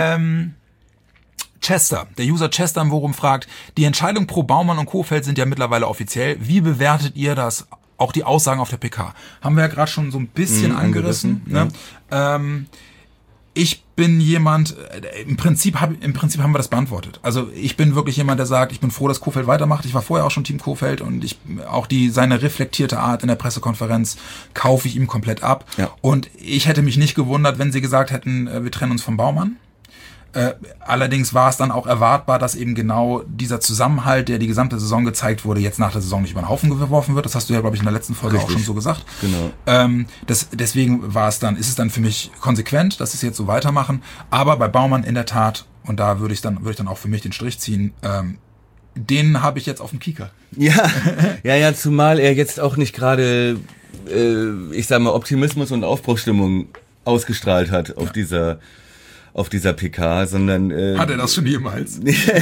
Chester, der User Chester im Forum fragt, die Entscheidung pro Baumann und Kohfeldt sind ja mittlerweile offiziell. Wie bewertet ihr das? Auch die Aussagen auf der PK. Haben wir ja gerade schon so ein bisschen angerissen. Ne? Ja. Ich bin jemand, im Prinzip haben wir das beantwortet. Also ich bin wirklich jemand, der sagt, ich bin froh, dass Kohfeldt weitermacht. Ich war vorher auch schon Team Kohfeldt und seine reflektierte Art in der Pressekonferenz kaufe ich ihm komplett ab. Ja. Und ich hätte mich nicht gewundert, wenn sie gesagt hätten, wir trennen uns vom Baumann. Allerdings war es dann auch erwartbar, dass eben genau dieser Zusammenhalt, der die gesamte Saison gezeigt wurde, jetzt nach der Saison nicht über den Haufen geworfen wird. Das hast du ja, glaube ich, in der letzten Folge auch schon so gesagt. Genau. Deswegen ist es dann für mich konsequent, dass sie es jetzt so weitermachen. Aber bei Baumann in der Tat, und da würde ich dann auch für mich den Strich ziehen, den habe ich jetzt auf dem Kieker. Ja, zumal er jetzt auch nicht gerade, ich sag mal, Optimismus und Aufbruchsstimmung ausgestrahlt hat auf dieser PK, sondern hat er das schon jemals?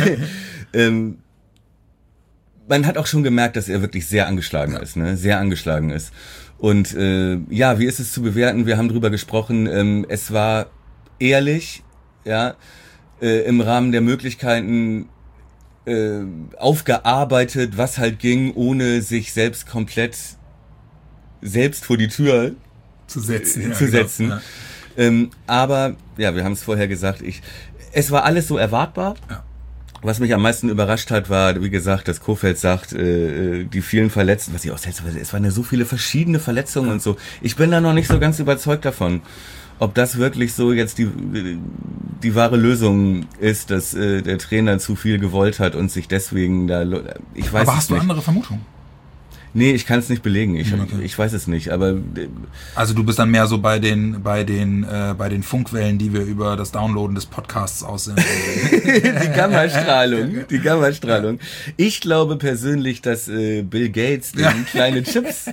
Man hat auch schon gemerkt, dass er wirklich sehr angeschlagen ist, ne? Sehr angeschlagen ist. Und wie ist es zu bewerten? Wir haben drüber gesprochen. Es war ehrlich, ja, im Rahmen der Möglichkeiten aufgearbeitet, was halt ging, ohne sich selbst komplett vor die Tür zu setzen. Genau. Ja. Aber, ja, wir haben es vorher gesagt, es war alles so erwartbar. Ja. Was mich am meisten überrascht hat, war, wie gesagt, dass Kohfeldt sagt, die vielen Verletzten, was ich auch selbst, es waren ja so viele verschiedene Verletzungen und so. Ich bin da noch nicht so ganz überzeugt davon, ob das wirklich so jetzt die wahre Lösung ist, dass der Trainer zu viel gewollt hat und sich deswegen da, ich weiß es nicht. Aber hast du andere Vermutungen? Nee, ich kann es nicht belegen. Ich Okay. weiß es nicht, aber Also du bist dann mehr so bei den Funkwellen, die wir über das Downloaden des Podcasts aussenden. die Gammastrahlung. Ich glaube persönlich, dass Bill Gates den kleine Chips.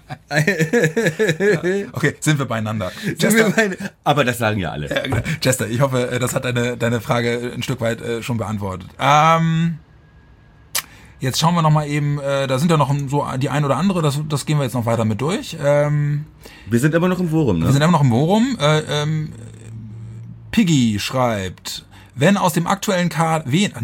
Okay, sind wir beieinander. Aber das sagen ja alle. Ja, genau. Chester, ich hoffe, das hat deine Frage ein Stück weit schon beantwortet. Jetzt schauen wir noch mal eben, da sind ja noch so die ein oder andere, das gehen wir jetzt noch weiter mit durch. Wir sind aber noch im Forum, ne? Wir sind immer noch im Forum. Piggy schreibt, wen aus dem aktuellen Kader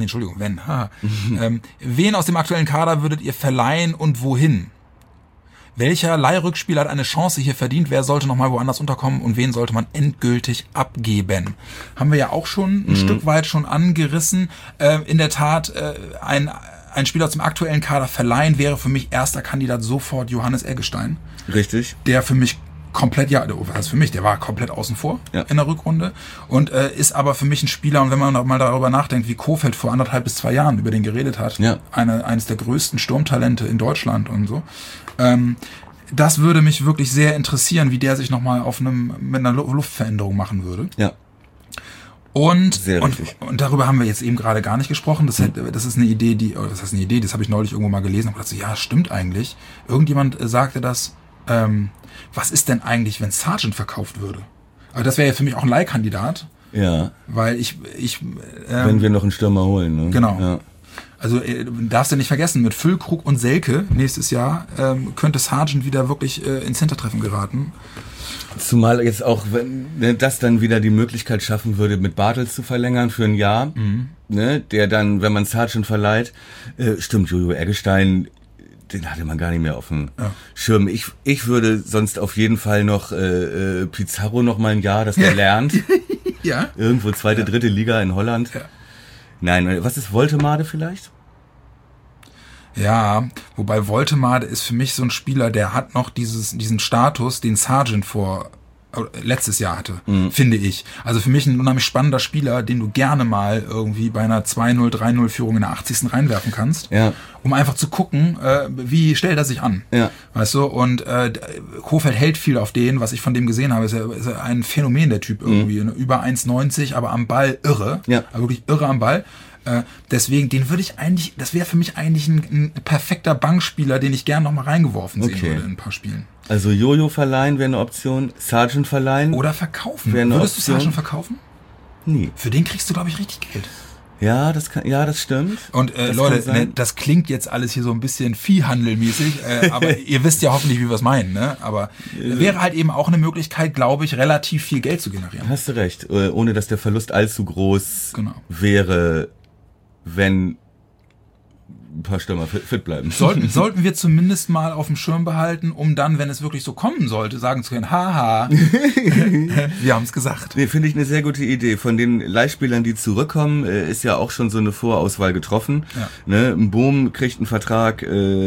würdet ihr verleihen und wohin? Welcher Leihrückspieler hat eine Chance hier verdient? Wer sollte noch mal woanders unterkommen und wen sollte man endgültig abgeben? Haben wir ja auch schon ein Stück weit schon angerissen. In der Tat, ein Spieler zum aktuellen Kader verleihen wäre für mich erster Kandidat sofort Johannes Eggestein. Richtig. Der für mich komplett, der war komplett außen vor in der Rückrunde und ist aber für mich ein Spieler, und wenn man noch mal darüber nachdenkt, wie Kohfeldt vor 1,5 bis 2 Jahren über den geredet hat, eines der größten Sturmtalente in Deutschland und so, das würde mich wirklich sehr interessieren, wie der sich nochmal mit einer Luftveränderung machen würde. Ja. Und darüber haben wir jetzt eben gerade gar nicht gesprochen. Das ist eine Idee, das habe ich neulich irgendwo mal gelesen und gedacht so, ja, stimmt eigentlich. Irgendjemand sagte das, was ist denn eigentlich, wenn Sargent verkauft würde? Aber das wäre ja für mich auch ein Leihkandidat. Ja. Weil wenn wir noch einen Stürmer holen, ne? Genau. Ja. Also darfst du nicht vergessen, mit Füllkrug und Selke nächstes Jahr könnte Sargent wieder wirklich ins Hintertreffen geraten. Zumal jetzt auch, wenn das dann wieder die Möglichkeit schaffen würde, mit Bartels zu verlängern für ein Jahr, ne, der dann, wenn man Sargent verleiht, stimmt, Jojo Eggestein, den hatte man gar nicht mehr auf dem Schirm. Ich würde sonst auf jeden Fall noch Pizarro noch mal ein Jahr, dass der lernt. Ja. Irgendwo 2., 3. Liga in Holland. Ja. Nein, was ist Woltemade vielleicht? Ja, wobei Woltemade ist für mich so ein Spieler, der hat noch diesen Status, den Sargent letztes Jahr hatte, finde ich. Also für mich ein unheimlich spannender Spieler, den du gerne mal irgendwie bei einer 2-0, 3-0 Führung in der 80. reinwerfen kannst, um einfach zu gucken, wie stellt er sich an. Ja. Weißt du, und Kohfeldt hält viel auf den, was ich von dem gesehen habe, ist er ein Phänomen, der Typ irgendwie, über 1,90, aber am Ball irre, aber wirklich irre am Ball. Deswegen, das wäre für mich eigentlich ein perfekter Bankspieler, den ich gerne noch mal reingeworfen sehen würde in ein paar Spielen. Also Jojo verleihen wäre eine Option, Sargent verleihen. Oder verkaufen. Würdest du Sargent verkaufen? Nie. Für den kriegst du, glaube ich, richtig Geld. Ja, das stimmt. Und Leute, das klingt jetzt alles hier so ein bisschen Viehhandelmäßig, aber ihr wisst ja hoffentlich, wie wir es meinen, ne? Aber wäre halt eben auch eine Möglichkeit, glaube ich, relativ viel Geld zu generieren. Hast du recht, ohne dass der Verlust allzu groß wäre, wenn ein paar Stürmer fit bleiben. Sollten wir zumindest mal auf dem Schirm behalten, um dann, wenn es wirklich so kommen sollte, sagen zu können, haha, wir haben es gesagt. Nee, finde ich eine sehr gute Idee. Von den Leihspielern, die zurückkommen, ist ja auch schon so eine Vorauswahl getroffen. Ja. Ne? Ein Boom kriegt einen Vertrag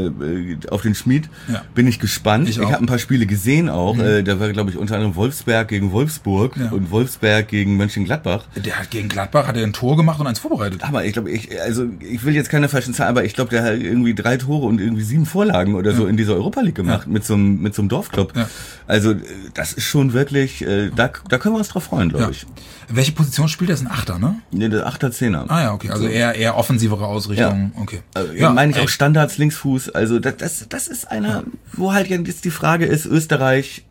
auf den Schmied. Ja. Bin ich gespannt. Ich habe ein paar Spiele gesehen auch. Da war, glaube ich, unter anderem Wolfsberg gegen Wolfsburg und Wolfsberg gegen Mönchengladbach. Der hat gegen Gladbach ein Tor gemacht und eins vorbereitet. Aber ich glaube, ich will jetzt keine falschen Zahlen, aber ich glaube, der hat irgendwie 3 Tore und irgendwie 7 Vorlagen oder so in dieser Europa League gemacht mit so einem Dorfclub. Ja. Also das ist schon wirklich, da können wir uns drauf freuen, glaube ich. Welche Position spielt er? Das ist ein Achter, ne? Ne, der 8er, 10er. Ah ja, okay. Also eher offensivere Ausrichtung. Ja. Okay. Also, meine ich auch Standards, Linksfuß. Also das ist einer, wo halt jetzt die Frage ist, Österreich,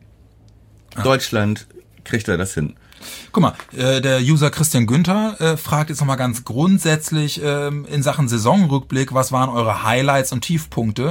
Deutschland, kriegt er das hin? Guck mal, der User Christian Günther fragt jetzt nochmal ganz grundsätzlich in Sachen Saisonrückblick, was waren eure Highlights und Tiefpunkte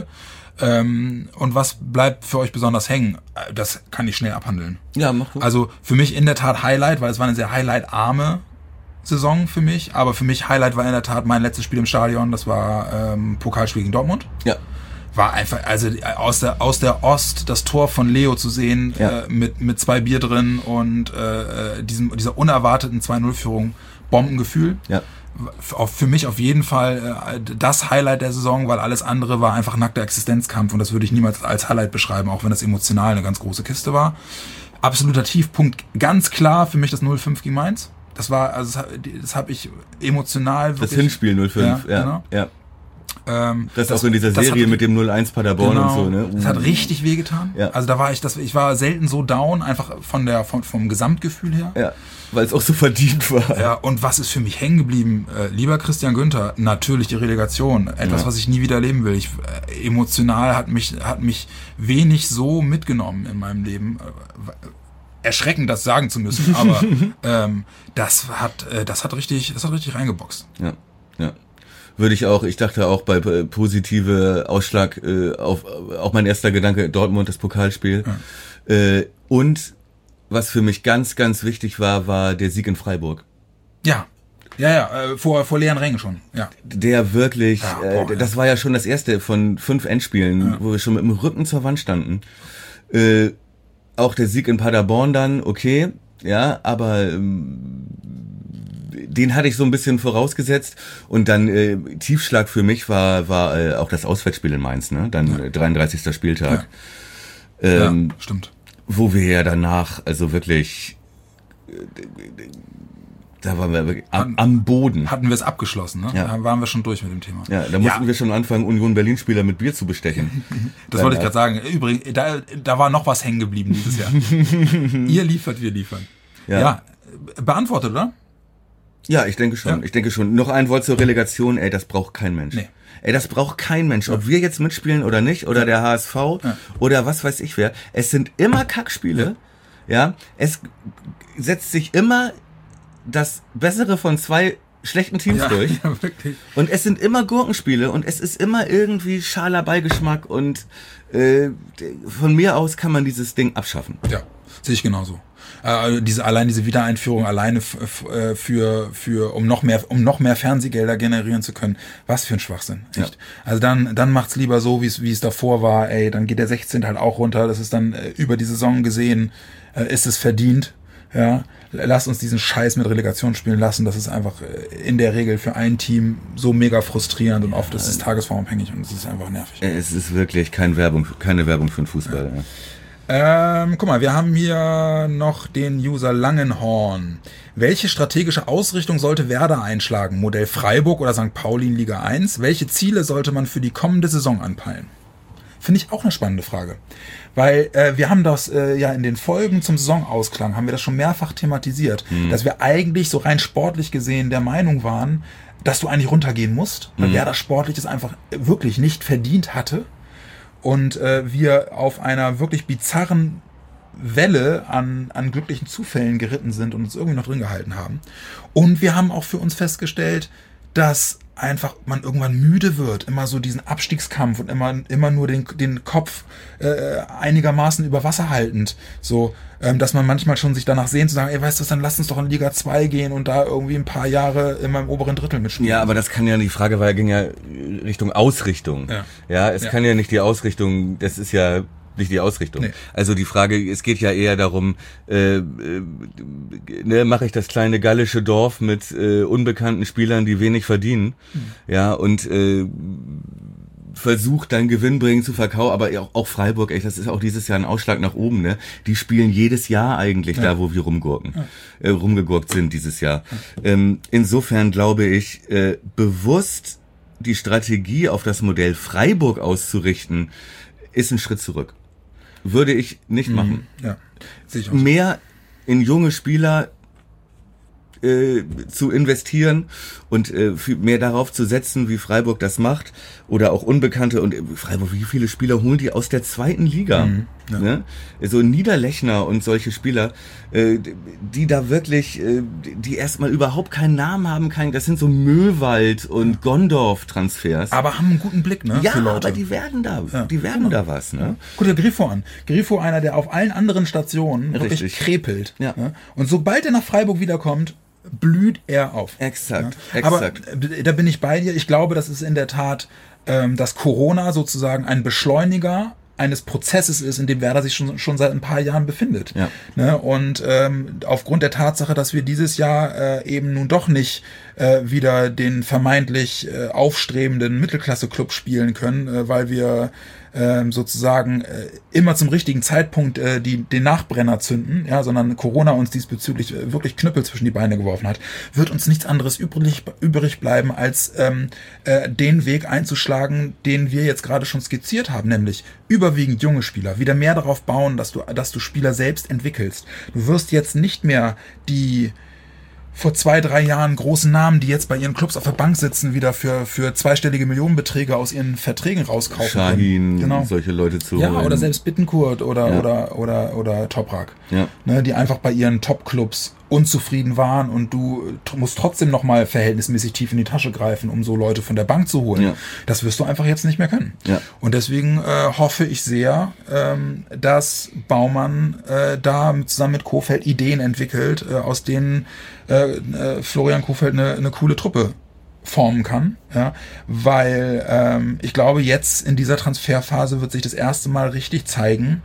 und was bleibt für euch besonders hängen? Das kann ich schnell abhandeln. Ja, mach gut. Also für mich in der Tat Highlight, weil es war eine sehr Highlight-arme Saison für mich, aber für mich Highlight war in der Tat mein letztes Spiel im Stadion, das war Pokalspiel gegen Dortmund. Ja. War einfach, also aus der Ost das Tor von Leo zu sehen, mit 2 Bier drin und dieser unerwarteten 2-0-Führung, Bombengefühl. Ja. Für mich auf jeden Fall das Highlight der Saison, weil alles andere war einfach nackter Existenzkampf und das würde ich niemals als Highlight beschreiben, auch wenn das emotional eine ganz große Kiste war. Absoluter Tiefpunkt, ganz klar für mich das 0-5 gegen Mainz. Das war, also das habe ich emotional wirklich... Das Hinspiel 0-5, genau. Ja. Das auch in dieser Serie mit dem 0-1 Paderborn genau, und so, ne? Das hat richtig wehgetan. Ja. Also da war ich war selten so down, einfach vom Gesamtgefühl her. Ja, weil es auch so verdient war. Ja, und was ist für mich hängen geblieben? Lieber Christian Günther, natürlich die Relegation. Etwas, was ich nie wieder erleben will. Emotional hat mich wenig so mitgenommen in meinem Leben. Erschreckend, das sagen zu müssen, aber das hat richtig reingeboxt. Ja. Würde ich auch, ich dachte auch bei positive Ausschlag auf auch mein erster Gedanke, Dortmund, das Pokalspiel. Ja. Und was für mich ganz, ganz wichtig war der Sieg in Freiburg. Ja, vor leeren Rängen schon. Ja. Der wirklich, das war ja schon das erste von 5 Endspielen, wo wir schon mit dem Rücken zur Wand standen. Auch der Sieg in Paderborn dann, okay, ja, aber den hatte ich so ein bisschen vorausgesetzt und dann Tiefschlag für mich war auch das Auswärtsspiel in Mainz, ne? Dann 33. Spieltag. Ja, stimmt. Wo wir ja danach, also wirklich, da waren wir wirklich am Boden. Hatten wir es abgeschlossen, ne? Ja. Da waren wir schon durch mit dem Thema. Ja, da mussten wir schon anfangen, Union Berlin-Spieler mit Bier zu bestechen. Das wollte ich gerade sagen. Übrigens, da war noch was hängen geblieben dieses Jahr. Ihr liefert, wir liefern. Ja, beantwortet, oder? Ja, ich denke schon. Ja. Ich denke schon. Noch ein Wort zur Relegation. Ey, das braucht kein Mensch. Nee. Ey, das braucht kein Mensch. Ob wir jetzt mitspielen oder nicht, oder der HSV, oder was weiß ich wer. Es sind immer Kackspiele. Ja. Es setzt sich immer das Bessere von 2 schlechten Teams durch. Ja, wirklich. Und es sind immer Gurkenspiele und es ist immer irgendwie schaler Beigeschmack und von mir aus kann man dieses Ding abschaffen. Ja, sehe ich genauso. Diese Wiedereinführung alleine um noch mehr Fernsehgelder generieren zu können. Was für ein Schwachsinn. Echt. Ja. Also dann macht's lieber so, wie es davor war. Ey, dann geht der 16. halt auch runter. Das ist dann über die Saison gesehen, ist es verdient. Ja. Lasst uns diesen Scheiß mit Relegation spielen lassen. Das ist einfach in der Regel für ein Team so mega frustrierend und oft ist es tagesformabhängig und es ist einfach nervig. Es ist wirklich keine Werbung für den Fußball. Ja. Guck mal, wir haben hier noch den User Langenhorn. Welche strategische Ausrichtung sollte Werder einschlagen? Modell Freiburg oder St. Pauli in Liga 1? Welche Ziele sollte man für die kommende Saison anpeilen? Finde ich auch eine spannende Frage. Weil wir haben das ja in den Folgen zum Saisonausklang, haben wir das schon mehrfach thematisiert, dass wir eigentlich so rein sportlich gesehen der Meinung waren, dass du eigentlich runtergehen musst, weil Werder sportlich es einfach wirklich nicht verdient hatte. Und wir auf einer wirklich bizarren Welle an glücklichen Zufällen geritten sind und uns irgendwie noch drin gehalten haben. Und wir haben auch für uns festgestellt, dass einfach man irgendwann müde wird, immer so diesen Abstiegskampf und immer nur den Kopf einigermaßen über Wasser haltend, so, dass man manchmal schon sich danach sehnt zu sagen, ey, weißt du was, dann lass uns doch in Liga 2 gehen und da irgendwie ein paar Jahre immer im oberen Drittel mitspielen. Ja, aber das kann ja, die Frage ging ja Richtung Ausrichtung. Ja, es kann ja nicht die Ausrichtung, das ist ja nicht die Ausrichtung. Nee. Also die Frage, es geht ja eher darum, mache ich das kleine gallische Dorf mit unbekannten Spielern, die wenig verdienen, ja, und versucht dann gewinnbringend zu verkaufen, aber auch Freiburg, echt, das ist auch dieses Jahr ein Ausschlag nach oben, ne? Die spielen jedes Jahr eigentlich da, wo wir rumgegurkt sind dieses Jahr. Insofern glaube ich, bewusst die Strategie auf das Modell Freiburg auszurichten, ist ein Schritt zurück. Würde ich nicht machen. Ja, sehe ich auch. Mehr in junge Spieler zu investieren und mehr darauf zu setzen, wie Freiburg das macht, oder auch Unbekannte. Und Freiburg, wie viele Spieler holen die aus der 2. Liga? Ja. Ne? So Niederlechner und solche Spieler, die da wirklich, die erstmal überhaupt keinen Namen haben, das sind so Möwald und Gondorf-Transfers. Aber haben einen guten Blick, ne? Ja, aber die werden da was, ne? Guck dir Grifo an. Grifo, einer, der auf allen anderen Stationen wirklich krepelt. Ja. Ne? Und sobald er nach Freiburg wiederkommt, blüht er auf. Exakt. Aber da bin ich bei dir. Ich glaube, das ist in der Tat, dass Corona sozusagen ein Beschleuniger eines Prozesses ist, in dem Werder sich schon seit ein paar Jahren befindet. Ja. Ne? Und aufgrund der Tatsache, dass wir dieses Jahr eben nun doch nicht wieder den vermeintlich aufstrebenden Mittelklasse-Club spielen können, weil wir sozusagen immer zum richtigen Zeitpunkt den Nachbrenner zünden, ja, sondern Corona uns diesbezüglich wirklich Knüppel zwischen die Beine geworfen hat, wird uns nichts anderes übrig bleiben, als den Weg einzuschlagen, den wir jetzt gerade schon skizziert haben, nämlich überwiegend junge Spieler, wieder mehr darauf bauen, dass du Spieler selbst entwickelst. Du wirst jetzt nicht mehr die vor 2-3 Jahren großen Namen, die jetzt bei ihren Clubs auf der Bank sitzen, wieder für zweistellige Millionenbeträge aus ihren Verträgen rauskaufen. Shahin, genau. Solche Leute zu holen. Ja, oder selbst Bittencourt oder Toprak, ne, die einfach bei ihren Top-Clubs unzufrieden waren und du musst trotzdem nochmal verhältnismäßig tief in die Tasche greifen, um so Leute von der Bank zu holen. Ja. Das wirst du einfach jetzt nicht mehr können. Ja. Und deswegen hoffe ich sehr, dass Baumann da zusammen mit Kohfeldt Ideen entwickelt, aus denen Florian Kohfeldt eine coole Truppe formen kann, ja, weil ich glaube, jetzt in dieser Transferphase wird sich das erste Mal richtig zeigen,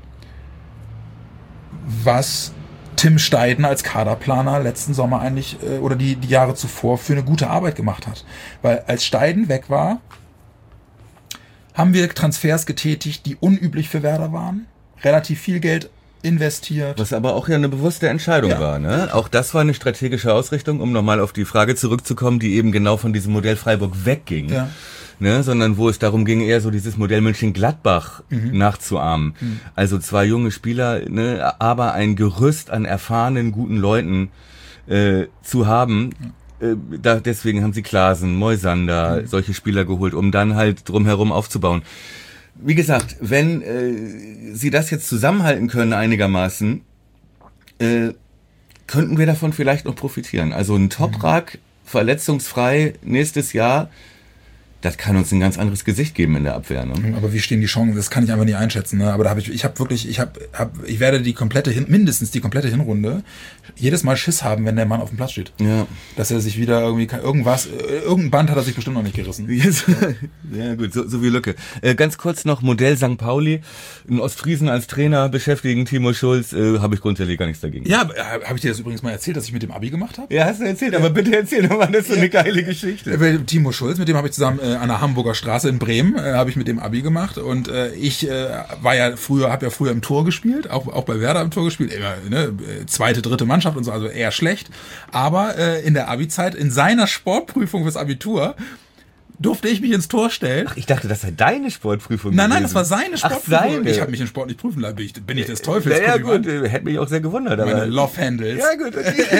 was Tim Steiden als Kaderplaner letzten Sommer eigentlich oder die Jahre zuvor für eine gute Arbeit gemacht hat. Weil als Steiden weg war, haben wir Transfers getätigt, die unüblich für Werder waren, relativ viel Geld investiert. Was aber auch ja eine bewusste Entscheidung war, ne? Auch das war eine strategische Ausrichtung, um nochmal auf die Frage zurückzukommen, die eben genau von diesem Modell Freiburg wegging. Ja. Ne, sondern wo es darum ging, eher so dieses Modell Mönchengladbach nachzuahmen. Also 2 junge Spieler, ne, aber ein Gerüst an erfahrenen, guten Leuten zu haben. Deswegen haben sie Klaasen, Moisander, solche Spieler geholt, um dann halt drumherum aufzubauen. Wie gesagt, wenn sie das jetzt zusammenhalten können einigermaßen, könnten wir davon vielleicht noch profitieren. Also ein Toprak, verletzungsfrei nächstes Jahr, das kann uns ein ganz anderes Gesicht geben in der Abwehr. Ne? Aber wie stehen die Chancen? Das kann ich einfach nicht einschätzen. Ne? Aber da ich werde mindestens die komplette Hinrunde jedes Mal Schiss haben, wenn der Mann auf dem Platz steht. Ja. Dass er sich wieder irgendein Band hat er sich bestimmt noch nicht gerissen. Ja gut, so wie Lücke. Ganz kurz noch Modell St. Pauli, einen Ostfriesen als Trainer beschäftigen, Timo Schulz, habe ich grundsätzlich gar nichts dagegen. Ja, habe ich dir das übrigens mal erzählt, dass ich mit dem Abi gemacht habe? Ja, hast du erzählt, aber bitte erzähl nochmal, das ist so eine geile Geschichte. Timo Schulz, mit dem habe ich zusammen an der Hamburger Straße in Bremen, habe ich mit dem Abi gemacht und ich habe ja früher im Tor gespielt, auch bei Werder im Tor gespielt, immer, ne, 2., 3. Mannschaft und so, also eher schlecht, aber in der Abi-Zeit, in seiner Sportprüfung fürs Abitur, durfte ich mich ins Tor stellen. Ach, ich dachte, das sei deine Sportprüfung. Nein, das war seine Sportprüfung. Ach, seine. Ich habe mich in Sport nicht prüfen lassen. Bin ich des Teufels? Ja gut, hätte mich auch sehr gewundert. Meine Love-Handles. Ja gut.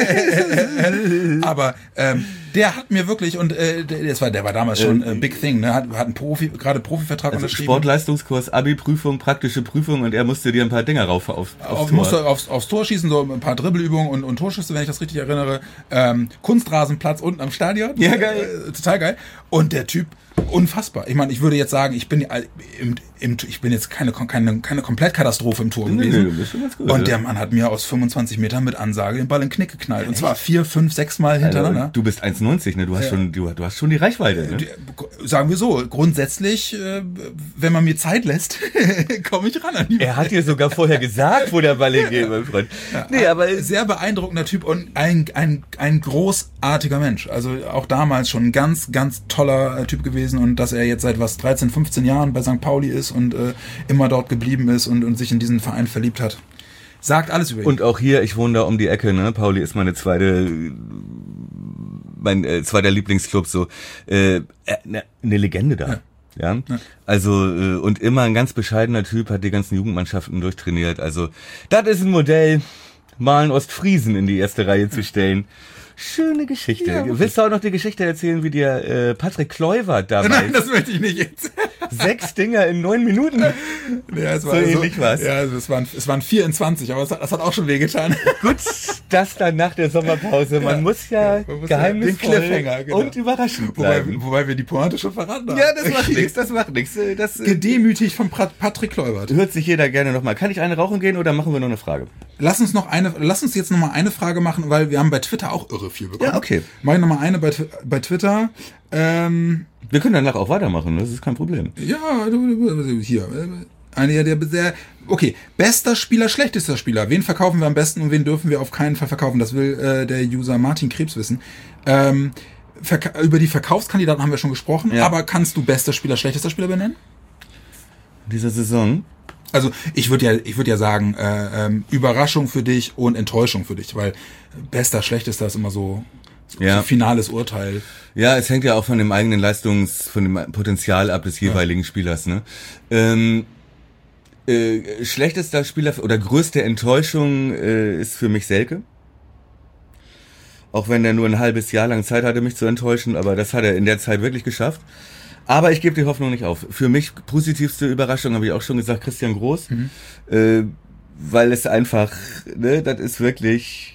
Aber der hat mir wirklich, und der war damals schon Big Thing, ne? Hat einen Profivertrag unterschrieben. Sportleistungskurs, Abi-Prüfung, praktische Prüfung und er musste dir ein paar Dinger aufs Tor. Musste aufs Tor schießen, so ein paar Dribbelübungen und Torschüsse, wenn ich das richtig erinnere. Kunstrasenplatz unten am Stadion. Ja, geil. Total geil. Und der Typ, unfassbar. Ich meine, ich würde jetzt sagen, ich bin jetzt keine Komplettkatastrophe im Tor gewesen. Nee, du bist schon ganz gut, und der Mann hat mir aus 25 Metern mit Ansage den Ball in den Knick geknallt. Und zwar 4, 5, 6 Mal hintereinander. Du bist 1,90, ne? Du hast schon die Reichweite. Ne? Sagen wir so, grundsätzlich, wenn man mir Zeit lässt, komme ich ran an die Ball. Er hat dir sogar vorher gesagt, wo der Ball hingeht, mein Freund. Ja, nee, aber sehr beeindruckender Typ und ein großartiger Mensch. Also auch damals schon ein ganz, ganz toller Typ gewesen. Und dass er jetzt seit 13, 15 Jahren bei St. Pauli ist und immer dort geblieben ist und sich in diesen Verein verliebt hat. Sagt alles über ihn. Und auch hier, ich wohne da um die Ecke, ne? Pauli ist mein zweiter Lieblingsclub, so eine Legende da. Ja. Also und immer ein ganz bescheidener Typ, hat die ganzen Jugendmannschaften durchtrainiert. Also das ist ein Modell, mal einen Ostfriesen in die erste Reihe zu stellen. Schöne Geschichte. Ja, willst du auch noch die Geschichte erzählen, wie dir Patrick Kluivert damals... Nein, das möchte ich nicht jetzt. 6 Dinger in 9 Minuten. Ja, es war so ähnlich was. Ja, es waren 4 in 20, aber das hat auch schon wehgetan. Gut, das dann nach der Sommerpause. Man muss ja geheimnisvoll genau. und überraschend bleiben. Wobei wir die Pointe schon verraten haben. Ja, das macht nichts. Gedemütigt von Patrick Kluivert. Hört sich jeder gerne nochmal. Kann ich eine rauchen gehen oder machen wir noch eine Frage? Lass uns jetzt noch mal eine Frage machen, weil wir haben bei Twitter auch irre viel bekommen. Ja, okay. Mach ich noch mal eine bei Twitter. Wir können danach auch weitermachen, das ist kein Problem. Ja, hier. Okay, bester Spieler, schlechtester Spieler. Wen verkaufen wir am besten und wen dürfen wir auf keinen Fall verkaufen? Das will der User Martin Krebs wissen. Über die Verkaufskandidaten haben wir schon gesprochen, aber kannst du bester Spieler, schlechtester Spieler benennen? dieser Saison? Also ich würde ja sagen, Überraschung für dich und Enttäuschung für dich, weil bester, schlechtester ist immer so finales Urteil. Ja, es hängt ja auch von dem eigenen von dem Potenzial ab des jeweiligen Spielers, ne? Schlechtester Spieler oder größte Enttäuschung ist für mich Selke. Auch wenn er nur ein halbes Jahr lang Zeit hatte, mich zu enttäuschen, aber das hat er in der Zeit wirklich geschafft. Aber ich gebe die Hoffnung nicht auf. Für mich positivste Überraschung, habe ich auch schon gesagt, Christian Groß. Weil es einfach, ne, das ist wirklich,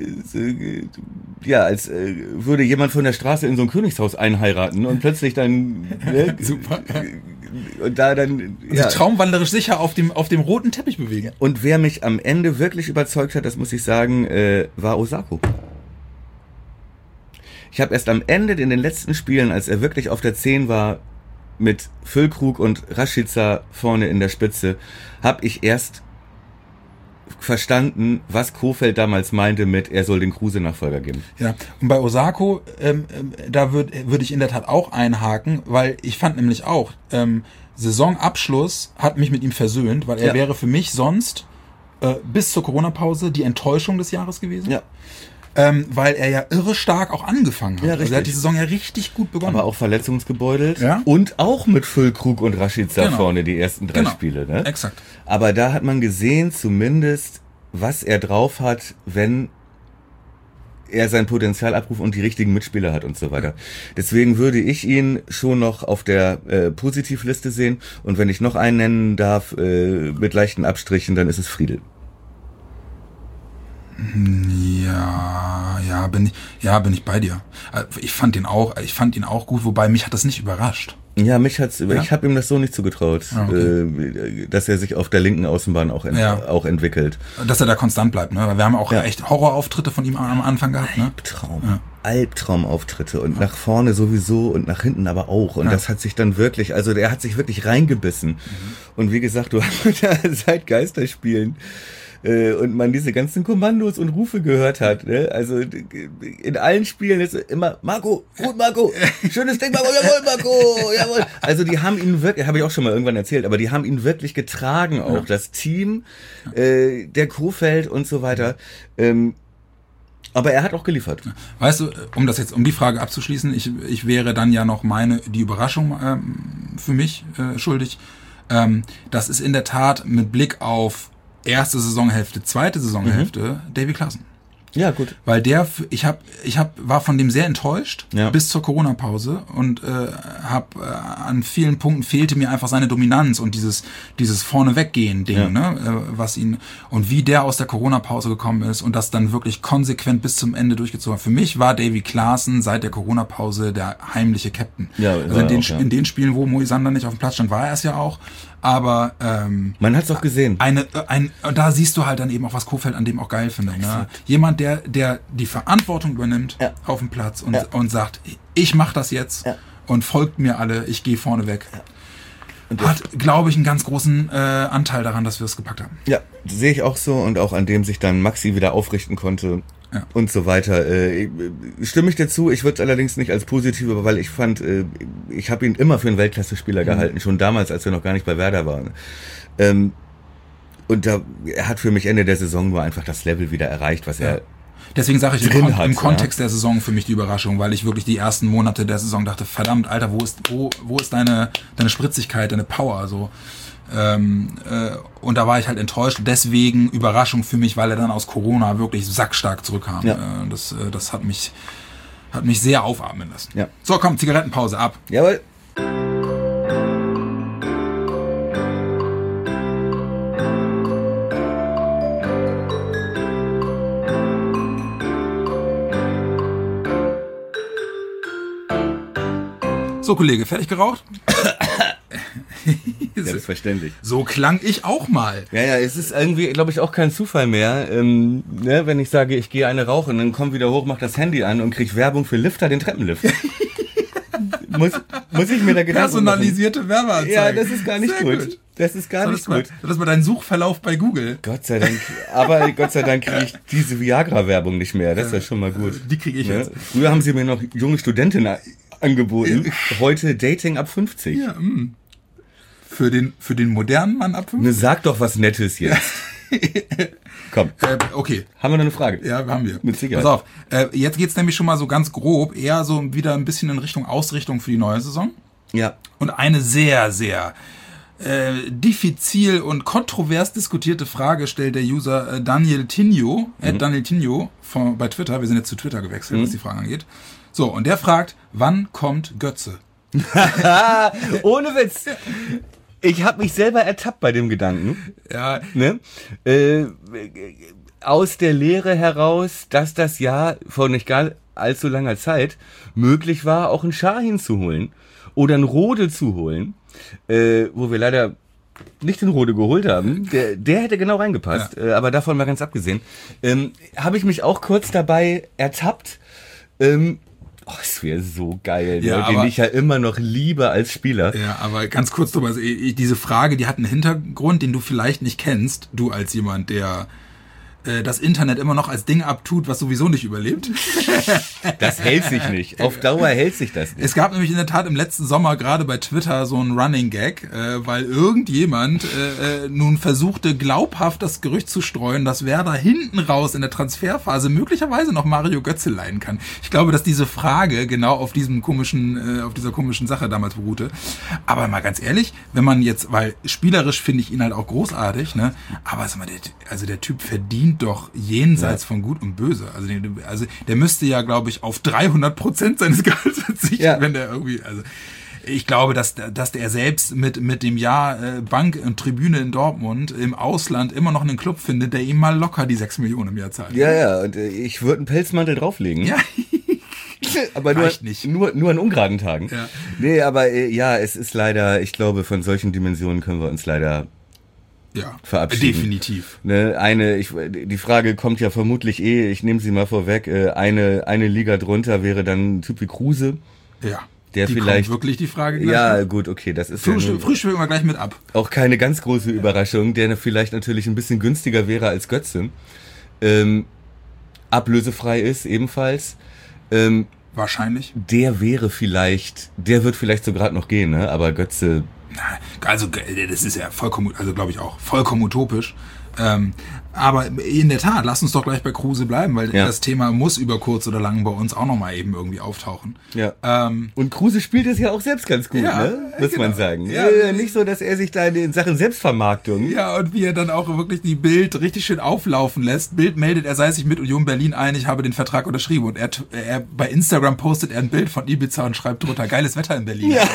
als würde jemand von der Straße in so ein Königshaus einheiraten und plötzlich dann, ne, Super. Und da dann, ja. Sich traumwandlerisch sicher auf dem roten Teppich bewegen. Und wer mich am Ende wirklich überzeugt hat, das muss ich sagen, war Osako. Ich habe erst am Ende in den letzten Spielen, als er wirklich auf der 10 war, mit Füllkrug und Rashica vorne in der Spitze, habe ich erst verstanden, was Kohfeldt damals meinte mit, er soll den Kruse-Nachfolger geben. Ja, und bei Osako, da würde ich in der Tat auch einhaken, weil ich fand nämlich auch, Saisonabschluss hat mich mit ihm versöhnt, weil er wäre für mich sonst bis zur Corona-Pause die Enttäuschung des Jahres gewesen. Ja. Weil er ja irre stark auch angefangen hat. Ja, also er hat die Saison ja richtig gut begonnen. Aber auch verletzungsgebeutelt. Ja? Und auch mit Füllkrug und Rashica vorne die ersten 3 Spiele. Ne? Exakt. Aber da hat man gesehen zumindest, was er drauf hat, wenn er sein Potenzial abruft und die richtigen Mitspieler hat und so weiter. Deswegen würde ich ihn schon noch auf der Positivliste sehen. Und wenn ich noch einen nennen darf, mit leichten Abstrichen, dann ist es Friedl. Bin ich bei dir. Ich fand ihn auch gut, wobei mich hat das nicht überrascht. Ja, ich habe ihm das so nicht zugetraut, dass er sich auf der linken Außenbahn auch entwickelt. Dass er da konstant bleibt, ne? Wir haben auch echt Horrorauftritte von ihm am Anfang gehabt, ne? Albtraumauftritte und nach vorne sowieso und nach hinten aber auch. Und das hat sich dann wirklich, also der hat sich wirklich reingebissen. Und wie gesagt, du hast seit Geisterspielen und man diese ganzen Kommandos und Rufe gehört hat, ne? Also in allen Spielen ist immer Marco, gut Marco, schönes Ding Marco, jawohl Marco, jawohl. Also die haben ihn wirklich, habe ich auch schon mal irgendwann erzählt, aber die haben ihn wirklich getragen auch, das Team, der Kohfeldt und so weiter. Aber er hat auch geliefert. Weißt du, um die Frage abzuschließen, ich wäre dann ja noch die Überraschung für mich schuldig. Das ist in der Tat mit Blick auf erste Saisonhälfte, zweite Saisonhälfte, Davy Klaassen. Ja, gut. Weil war von dem sehr enttäuscht bis zur Corona-Pause und an vielen Punkten fehlte mir einfach seine Dominanz und dieses Vorne-Weggehen-Ding, ne, und wie der aus der Corona-Pause gekommen ist und das dann wirklich konsequent bis zum Ende durchgezogen hat. Für mich war Davy Klaassen seit der Corona-Pause der heimliche Captain. Ja, also in den Spielen, wo Moisander nicht auf dem Platz stand, war er es ja auch. Aber man hat's auch gesehen. Da siehst du halt dann eben auch, was Kohfeldt an dem auch geil findet. Ne? Jemand, der die Verantwortung übernimmt auf dem Platz und sagt, ich mach das jetzt und folgt mir alle, ich gehe vorne weg. Ja. Und hat, glaube ich, einen ganz großen Anteil daran, dass wir es gepackt haben. Ja, sehe ich auch so und auch an dem sich dann Maxi wieder aufrichten konnte. Ja. Und so weiter. Stimme ich dir zu, ich würde es allerdings nicht als positiv, aber weil ich fand, ich habe ihn immer für einen Weltklasse-Spieler gehalten, schon damals, als wir noch gar nicht bei Werder waren. Und er hat für mich Ende der Saison nur einfach das Level wieder erreicht, was er Deswegen sage ich im Kontext der Saison für mich die Überraschung, weil ich wirklich die ersten Monate der Saison dachte, verdammt, Alter, wo ist deine Spritzigkeit, deine Power, so. Und da war ich halt enttäuscht. Deswegen Überraschung für mich, weil er dann aus Corona wirklich sackstark zurückkam. Ja. Das hat mich sehr aufatmen lassen. Ja. So, komm, Zigarettenpause ab. Jawohl. So, Kollege, fertig geraucht? Selbstverständlich. So klang ich auch mal. Ja, es ist irgendwie, glaube ich, auch kein Zufall mehr. Wenn ich sage, ich gehe eine rauchen, dann komm wieder hoch, mach das Handy an und krieg Werbung für Lifter, den Treppenlift. muss ich mir da Gedanken personalisierte Werbeanzeige. Ja, das ist gar nicht gut. Das ist gar nicht gut. Das war dein Suchverlauf bei Google. Gott sei Dank. Aber Gott sei Dank kriege ich diese Viagra-Werbung nicht mehr. Das ist ja schon mal gut. Die kriege ich jetzt. Früher haben sie mir noch junge Studentinnen angeboten. Heute Dating ab 50. Ja, Für den modernen Mann ab 50? Ne, sag doch was Nettes jetzt. Komm. Okay. Haben wir noch eine Frage? Ja, haben wir. Mit Sicherheit. Pass auf. Jetzt geht's nämlich schon mal so ganz grob, eher so wieder ein bisschen in Richtung Ausrichtung für die neue Saison. Ja. Und eine sehr, sehr diffizil und kontrovers diskutierte Frage stellt der User Daniel Tinho, Daniel Tinho bei Twitter. Wir sind jetzt zu Twitter gewechselt, was die Frage angeht. So, und der fragt, wann kommt Götze? Ohne Witz. Ich habe mich selber ertappt bei dem Gedanken. Ja. Ne? Aus der Lehre heraus, dass das ja vor nicht gar allzu langer Zeit möglich war, auch einen Şahin zu holen oder einen Rode zu holen, wo wir leider nicht den Rode geholt haben. Der hätte genau reingepasst, aber davon mal ganz abgesehen. Habe ich mich auch kurz dabei ertappt. Es wäre so geil, ja, den ich ja immer noch liebe als Spieler. Ja, aber ganz kurz, Thomas, diese Frage, die hat einen Hintergrund, den du vielleicht nicht kennst, du als jemand, der das Internet immer noch als Ding abtut, was sowieso nicht überlebt. Das hält sich nicht. Auf Dauer hält sich das nicht. Es gab nämlich in der Tat im letzten Sommer gerade bei Twitter so einen Running Gag, weil irgendjemand nun versuchte, glaubhaft das Gerücht zu streuen, dass Werder hinten raus in der Transferphase möglicherweise noch Mario Götze leihen kann. Ich glaube, dass diese Frage genau auf dieser komischen Sache damals beruhte. Aber mal ganz ehrlich, wenn man jetzt, weil spielerisch finde ich ihn halt auch großartig, ne? Aber sag mal, der Typ verdient doch jenseits von Gut und Böse. Also der müsste ja, glaube ich, auf 300% seines Gehalts verzichten, wenn der irgendwie, also ich glaube, dass der selbst mit dem Jahr Bank und Tribüne in Dortmund im Ausland immer noch einen Club findet, der ihm mal locker die 6 Millionen im Jahr zahlt. Ja, und ich würde einen Pelzmantel drauflegen. Ja. Aber nur an ungeraden Tagen. Ja. Nee, aber es ist leider, ich glaube, von solchen Dimensionen können wir uns leider verabschieden. Definitiv. Ne, die Frage kommt ja vermutlich ich nehme sie mal vorweg, eine Liga drunter wäre dann ein Typ wie Kruse. Ja. Der die vielleicht kommt wirklich die Frage gleich. Ja, gut, okay, das ist Frühstücken wir gleich mit ab. Auch keine ganz große Überraschung, der vielleicht natürlich ein bisschen günstiger wäre als Götze. Ablösefrei ist ebenfalls. Wahrscheinlich. Der wird vielleicht so gerade noch gehen, ne? Aber Götze. Also das ist ja vollkommen, also glaube ich auch, vollkommen utopisch. Aber in der Tat, lass uns doch gleich bei Kruse bleiben, weil das Thema muss über kurz oder lang bei uns auch nochmal eben irgendwie auftauchen. Ja. Und Kruse spielt es ja auch selbst ganz gut, ne? Muss man sagen. Ja. Nicht so, dass er sich da in Sachen Selbstvermarktung. Ja, und wie er dann auch wirklich die Bild richtig schön auflaufen lässt. Bild meldet, er sei sich mit Union Berlin einig, habe den Vertrag unterschrieben. Und er bei Instagram postet er ein Bild von Ibiza und schreibt drunter, geiles Wetter in Berlin. Ja.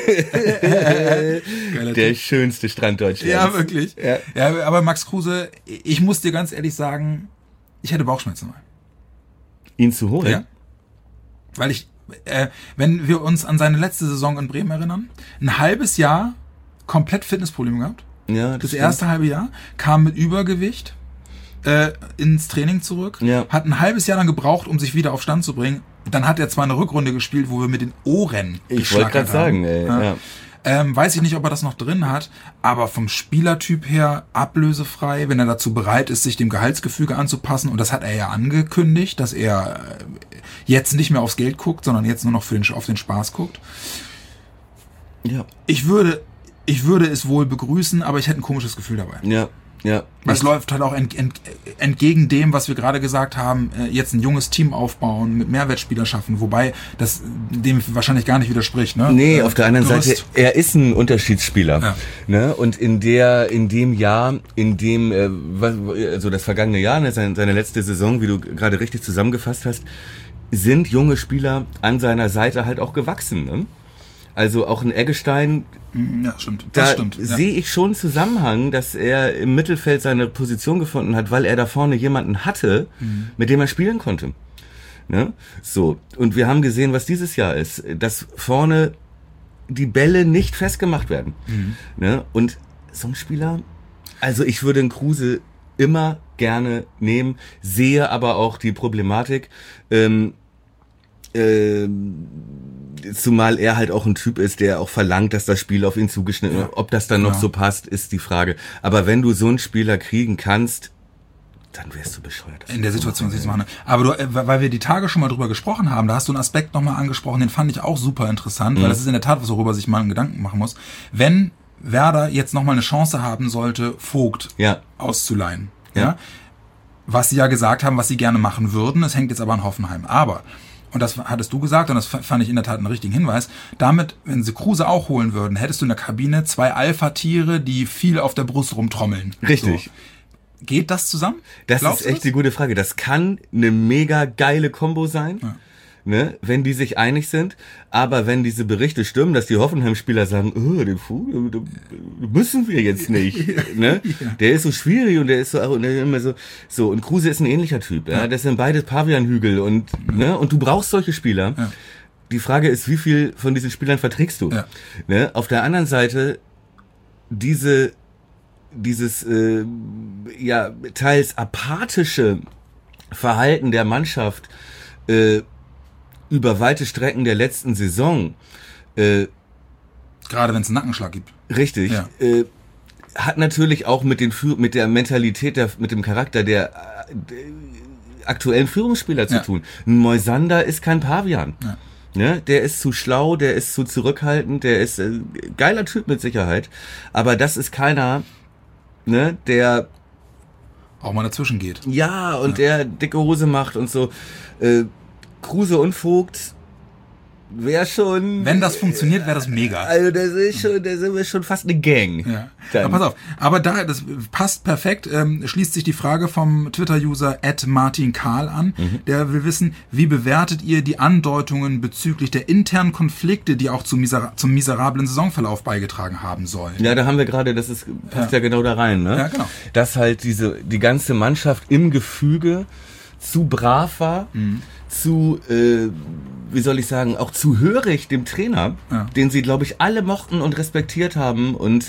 Der schönste Strand Deutschlands. Ja, wirklich. Ja, aber Max Kruse, ich muss dir ganz ehrlich sagen, ich hätte Bauchschmerzen mal. Ihn zu holen? Ja. Weil wenn wir uns an seine letzte Saison in Bremen erinnern, ein halbes Jahr komplett Fitnessprobleme gehabt. Ja, das erste halbe Jahr, kam mit Übergewicht ins Training zurück, hat ein halbes Jahr lang gebraucht, um sich wieder auf Stand zu bringen. Dann hat er zwar eine Rückrunde gespielt, wo wir mit den Ohren Ich wollte gerade sagen, ja. Weiß ich nicht, ob er das noch drin hat, aber vom Spielertyp her ablösefrei, wenn er dazu bereit ist, sich dem Gehaltsgefüge anzupassen. Und das hat er ja angekündigt, dass er jetzt nicht mehr aufs Geld guckt, sondern jetzt nur noch auf den Spaß guckt. Ja. Ich würde es wohl begrüßen, aber ich hätte ein komisches Gefühl dabei. Ja. Ja. Es läuft halt auch entgegen dem, was wir gerade gesagt haben, jetzt ein junges Team aufbauen, mit Mehrwertspieler schaffen, wobei das dem wahrscheinlich gar nicht widerspricht. Ne? Nee, auf der anderen Seite, er ist ein Unterschiedsspieler. Ja. Ne? Und in dem Jahr, also das vergangene Jahr, ne, seine letzte Saison, wie du gerade richtig zusammengefasst hast, sind junge Spieler an seiner Seite halt auch gewachsen. Ne? Also auch ein Eggestein, ja, stimmt. Das stimmt. Ja. Sehe ich schon einen Zusammenhang, dass er im Mittelfeld seine Position gefunden hat, weil er da vorne jemanden hatte, mit dem er spielen konnte. Ne? So. Und wir haben gesehen, was dieses Jahr ist, dass vorne die Bälle nicht festgemacht werden. Ne? Und so ein Spieler, also ich würde einen Kruse immer gerne nehmen, sehe aber auch die Problematik, zumal er halt auch ein Typ ist, der auch verlangt, dass das Spiel auf ihn zugeschnitten wird. Ob das dann noch so passt, ist die Frage. Aber wenn du so einen Spieler kriegen kannst, dann wärst du bescheuert. In der Situation sich zu machen. Aber weil wir die Tage schon mal drüber gesprochen haben, da hast du einen Aspekt nochmal angesprochen, den fand ich auch super interessant, weil das ist in der Tat was, worüber sich mal einen Gedanken machen muss. Wenn Werder jetzt nochmal eine Chance haben sollte, Vogt auszuleihen. Ja. Was sie ja gesagt haben, was sie gerne machen würden, es hängt jetzt aber an Hoffenheim. Aber, und das hattest du gesagt, und das fand ich in der Tat einen richtigen Hinweis, damit, wenn sie Kruse auch holen würden, hättest du in der Kabine 2 Alpha-Tiere, die viel auf der Brust rumtrommeln. Richtig. So. Geht das zusammen? Das ist echt die gute Frage. Das kann eine mega geile Kombo sein. Ja. Ne, wenn die sich einig sind, aber wenn diese Berichte stimmen, dass die Hoffenheim-Spieler sagen, den Vogel müssen wir jetzt nicht, ne? Ja. Der ist so schwierig und der ist so, und der immer so, und Kruse ist ein ähnlicher Typ, ja? Das sind beide Pavianhügel und, ne, und du brauchst solche Spieler. Ja. Die Frage ist, wie viel von diesen Spielern verträgst du? Ja. Ne? Auf der anderen Seite, dieses, teils apathische Verhalten der Mannschaft, über weite Strecken der letzten Saison. Gerade wenn es einen Nackenschlag gibt. Richtig. Ja. Hat natürlich auch mit der Mentalität, mit dem Charakter der aktuellen Führungsspieler zu tun. Ein Moisander ist kein Pavian. Ja. Ne? Der ist zu schlau, der ist zu zurückhaltend, der ist geiler Typ mit Sicherheit. Aber das ist keiner, ne, der auch mal dazwischen geht. Ja, und der dicke Hose macht und so. Kruse und Vogt wäre schon... Wenn das funktioniert, wäre das mega. Also das ist schon fast eine Gang. Ja. Aber pass auf, das passt perfekt, schließt sich die Frage vom Twitter-User @MartinKarl an. Der will wissen, wie bewertet ihr die Andeutungen bezüglich der internen Konflikte, die auch zum miserablen Saisonverlauf beigetragen haben sollen? Ja, da haben wir gerade, passt ja genau da rein, ne? Ja, genau. Dass halt die ganze Mannschaft im Gefüge zu brav war, zu, wie soll ich sagen, auch zu hörig dem Trainer, den sie, glaube ich, alle mochten und respektiert haben und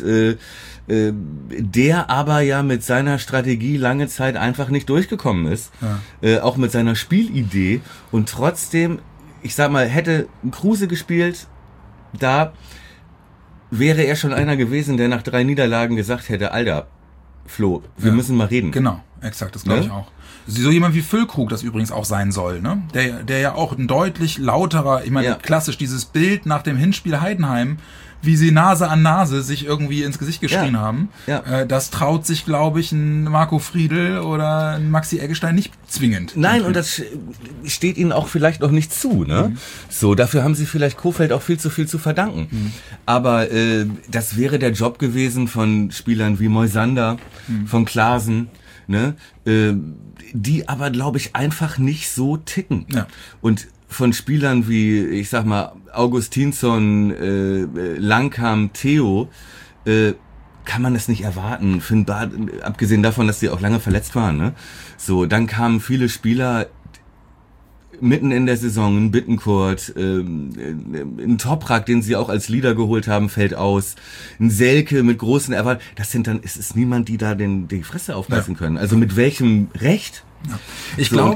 der aber ja mit seiner Strategie lange Zeit einfach nicht durchgekommen ist, auch mit seiner Spielidee und trotzdem, ich sag mal, hätte Kruse gespielt, da wäre er schon einer gewesen, der nach 3 Niederlagen gesagt hätte, Alter, Flo, wir müssen mal reden. Genau, exakt, das glaube ich auch. So jemand wie Füllkrug das übrigens auch sein soll, ne? Der ja auch ein deutlich lauterer, ich meine, klassisch dieses Bild nach dem Hinspiel Heidenheim, wie sie Nase an Nase sich irgendwie ins Gesicht geschrien haben. Ja. Das traut sich, glaube ich, ein Marco Friedl oder ein Maxi Eggestein nicht zwingend. Nein, und das steht ihnen auch vielleicht noch nicht zu, ne? So, dafür haben sie vielleicht Kohfeldt auch viel zu verdanken. Aber das wäre der Job gewesen von Spielern wie Moisander, von Klaasen, ne? Die aber, glaube ich, einfach nicht so ticken. Ja. Und von Spielern wie, ich sag mal, Augustinsson, Langkamp, Theo, kann man das nicht erwarten. Finn Barth, abgesehen davon, dass sie auch lange verletzt waren, ne? So, dann kamen viele Spieler mitten in der Saison, ein Bittencourt, ein Toprak, den sie auch als Leader geholt haben, fällt aus. Ein Selke mit großen Erwartungen. Es ist niemand, die da die Fresse aufreißen können. Also mit welchem Recht? Ja. Ich glaube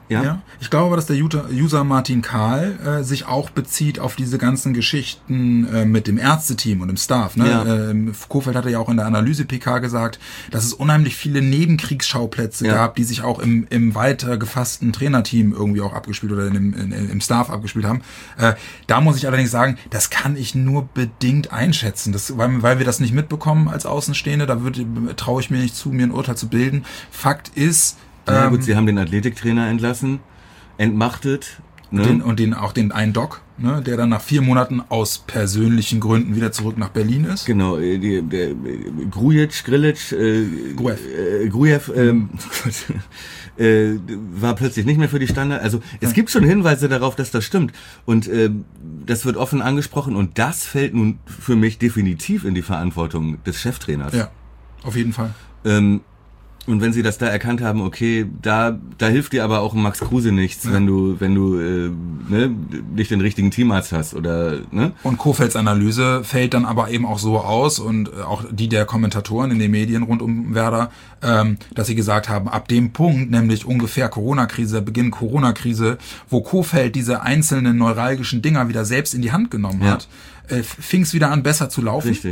aber, dass der User Martin Karl sich auch bezieht auf diese ganzen Geschichten mit dem Ärzteteam und dem Staff. Ne? Ja. Kohfeldt hatte ja auch in der Analyse-PK gesagt, dass es unheimlich viele Nebenkriegsschauplätze gab, die sich auch im weiter gefassten Trainerteam irgendwie auch abgespielt oder im Staff abgespielt haben. Da muss ich allerdings sagen, das kann ich nur bedingt einschätzen, weil wir das nicht mitbekommen als Außenstehende. Da traue ich mir nicht zu, mir ein Urteil zu bilden. Fakt ist, na gut, sie haben den Athletiktrainer entlassen, entmachtet. Ne? Und den einen Doc, ne, der dann nach 4 Monaten aus persönlichen Gründen wieder zurück nach Berlin ist. Genau, der Grujew war plötzlich nicht mehr für die Standard. Also es gibt schon Hinweise darauf, dass das stimmt. Und das wird offen angesprochen und das fällt nun für mich definitiv in die Verantwortung des Cheftrainers. Ja, auf jeden Fall. Und wenn sie das da erkannt haben, okay, da hilft dir aber auch ein Max Kruse nichts, wenn du nicht den richtigen Teamarzt hast oder ne? Und Kohfeldts Analyse fällt dann aber eben auch so aus und auch die der Kommentatoren in den Medien rund um Werder, dass sie gesagt haben, ab dem Punkt, nämlich ungefähr Beginn Corona-Krise, wo Kohfeldt diese einzelnen neuralgischen Dinger wieder selbst in die Hand genommen hat, fing es wieder an, besser zu laufen. Richtig.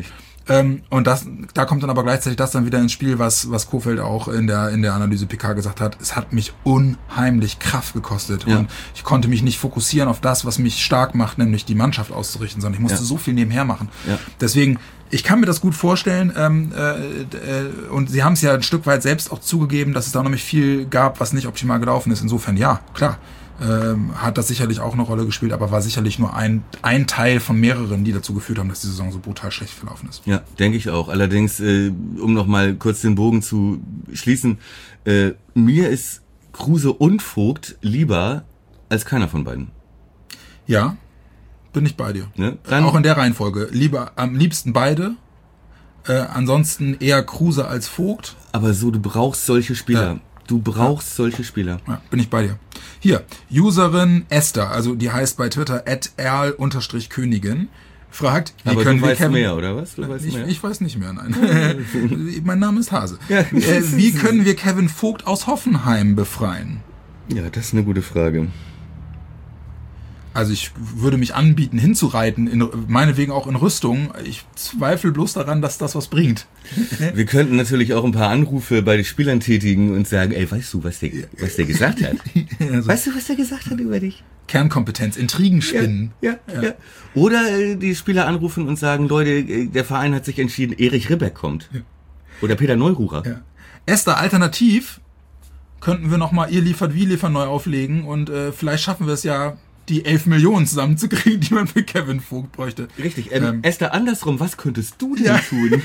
Und da kommt dann aber gleichzeitig das dann wieder ins Spiel, was Kohfeldt auch in der Analyse PK gesagt hat. Es hat mich unheimlich Kraft gekostet. Ja. Und ich konnte mich nicht fokussieren auf das, was mich stark macht, nämlich die Mannschaft auszurichten, sondern ich musste so viel nebenher machen. Ja. Deswegen, ich kann mir das gut vorstellen, und sie haben es ja ein Stück weit selbst auch zugegeben, dass es da noch nicht viel gab, was nicht optimal gelaufen ist. Insofern, ja, klar. Hat das sicherlich auch eine Rolle gespielt, aber war sicherlich nur ein Teil von mehreren, die dazu geführt haben, dass die Saison so brutal schlecht verlaufen ist. Ja, denke ich auch. Allerdings, um nochmal kurz den Bogen zu schließen, mir ist Kruse und Vogt lieber als keiner von beiden. Ja, bin ich bei dir. Ne? Auch in der Reihenfolge. Am liebsten beide, ansonsten eher Kruse als Vogt. Aber so, du brauchst solche Spieler. Ja. Du brauchst solche Spieler. Ja, bin ich bei dir. Hier, Userin Esther, also die heißt bei Twitter @erl_Königin, fragt, wie Aber können du wir weißt Kevin... mehr, oder was? Du weißt mehr? Ich weiß nicht mehr, nein. Mein Name ist Hase. Wie können wir Kevin Vogt aus Hoffenheim befreien? Ja, das ist eine gute Frage. Also ich würde mich anbieten, hinzureiten, meinetwegen auch in Rüstung. Ich zweifle bloß daran, dass das was bringt. Wir könnten natürlich auch ein paar Anrufe bei den Spielern tätigen und sagen, ey, weißt du, was der gesagt hat? Also Weißt du, was der gesagt hat über dich? Kernkompetenz, Intrigen spinnen. Ja. Oder die Spieler anrufen und sagen, Leute, der Verein hat sich entschieden, Erich Ribbeck kommt. Ja. Oder Peter Neururer. Ja. Esther, alternativ könnten wir nochmal Ihr liefert, wir liefern neu auflegen und vielleicht schaffen wir es ja, die 11 Millionen zusammenzukriegen, die man für Kevin Vogt bräuchte. Richtig. Esther, andersrum, was könntest du denn tun?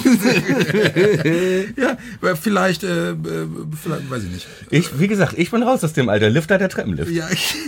Ja, vielleicht, weiß ich nicht. Wie gesagt, ich bin raus aus dem Alter. Lifter, der Treppenlift. Ja,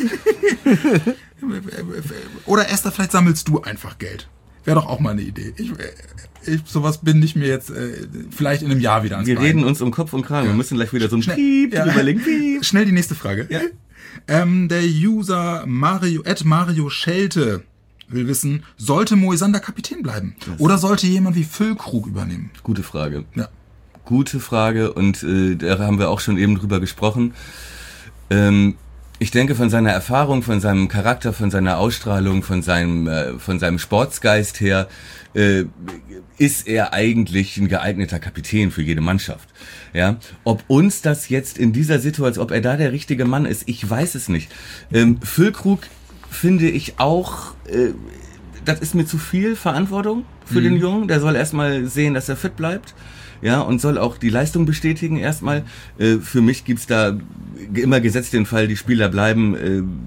oder Esther, vielleicht sammelst du einfach Geld. Wäre doch auch mal eine Idee. Sowas binde ich mir jetzt vielleicht in einem Jahr wieder ans Wir Bein. reden uns um Kopf und Kragen. Wir müssen gleich wieder so ein Piep überlegen. Piep. Schnell die nächste Frage. Ja. Der User Mario Schelte will wissen, sollte Moisander Kapitän bleiben? Oder sollte jemand wie Füllkrug übernehmen? Gute Frage. Ja. Gute Frage und da haben wir auch schon eben drüber gesprochen. Ich denke, von seiner Erfahrung, von seinem Charakter, von seiner Ausstrahlung, von seinem Sportsgeist her, ist er eigentlich ein geeigneter Kapitän für jede Mannschaft. Ja, ob uns das jetzt in dieser Situation, ob er da der richtige Mann ist, ich weiß es nicht. Füllkrug finde ich auch, das ist mir zu viel Verantwortung für den Jungen. Der soll erstmal sehen, dass er fit bleibt. Ja, und soll auch die Leistung bestätigen erstmal. Für mich gibt's da immer gesetzt den Fall, die Spieler bleiben,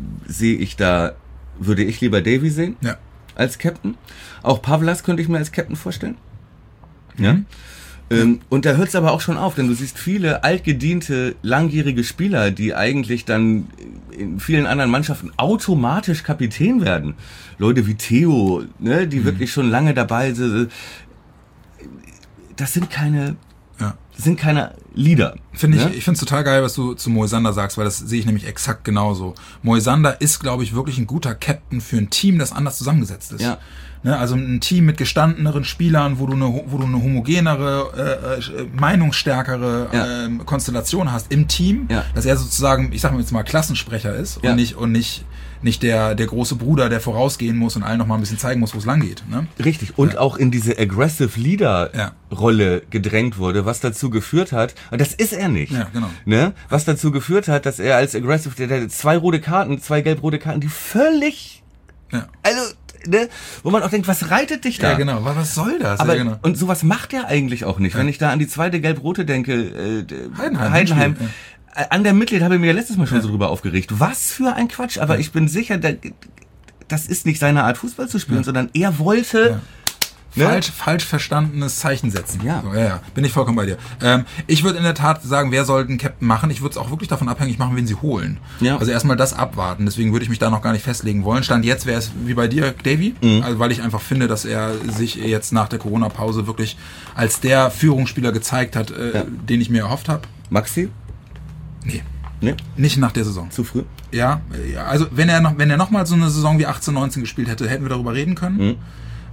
würde ich lieber Davy sehen als Captain. Auch Pavlas könnte ich mir als Captain vorstellen. Ja. Und da hört's aber auch schon auf, denn du siehst viele altgediente, langjährige Spieler, die eigentlich dann in vielen anderen Mannschaften automatisch Kapitän werden. Leute wie Theo, ne, die wirklich schon lange dabei sind. Das sind keine Leader. Ich finde es total geil, was du zu Moisander sagst, weil das sehe ich nämlich exakt genauso. Moisander ist, glaube ich, wirklich ein guter Captain für ein Team, das anders zusammengesetzt ist. Ja. Ne, also ein Team mit gestandeneren Spielern, wo du eine homogenere, meinungsstärkere Konstellation hast im Team, dass er sozusagen, ich sag mal jetzt mal, Klassensprecher ist und nicht der große Bruder, der vorausgehen muss und allen noch mal ein bisschen zeigen muss, wo es lang geht. Ne? Richtig. Und auch in diese Aggressive Leader-Rolle gedrängt wurde, was dazu geführt hat, und das ist er nicht. Ja, genau. Ne? Was dazu geführt hat, dass er als Aggressive, der hat 2 gelb-rote Karten, die völlig, also, ne, wo man auch denkt, was reitet dich da? Ja, genau. Was soll das? Aber, ja, genau. Und sowas macht er eigentlich auch nicht. Wenn ich da an die 2. gelb-rote denke, Heidenheim. An der Mitglied habe ich mir ja letztes Mal schon so drüber aufgeregt. Was für ein Quatsch. Aber ich bin sicher, das ist nicht seine Art, Fußball zu spielen, sondern er wollte... Falsch verstandenes Zeichen setzen. Ja. So, bin ich vollkommen bei dir. Ich würde in der Tat sagen, wer soll den Captain machen? Ich würde es auch wirklich davon abhängig machen, wen sie holen. Ja. Also erstmal das abwarten. Deswegen würde ich mich da noch gar nicht festlegen wollen. Stand jetzt wäre es wie bei dir, Davy. Also, weil ich einfach finde, dass er sich jetzt nach der Corona-Pause wirklich als der Führungsspieler gezeigt hat, den ich mir erhofft habe. Maxi? Nee. Nicht nach der Saison. Zu früh? Ja, also wenn er noch mal so eine Saison wie 18, 19 gespielt hätte, hätten wir darüber reden können.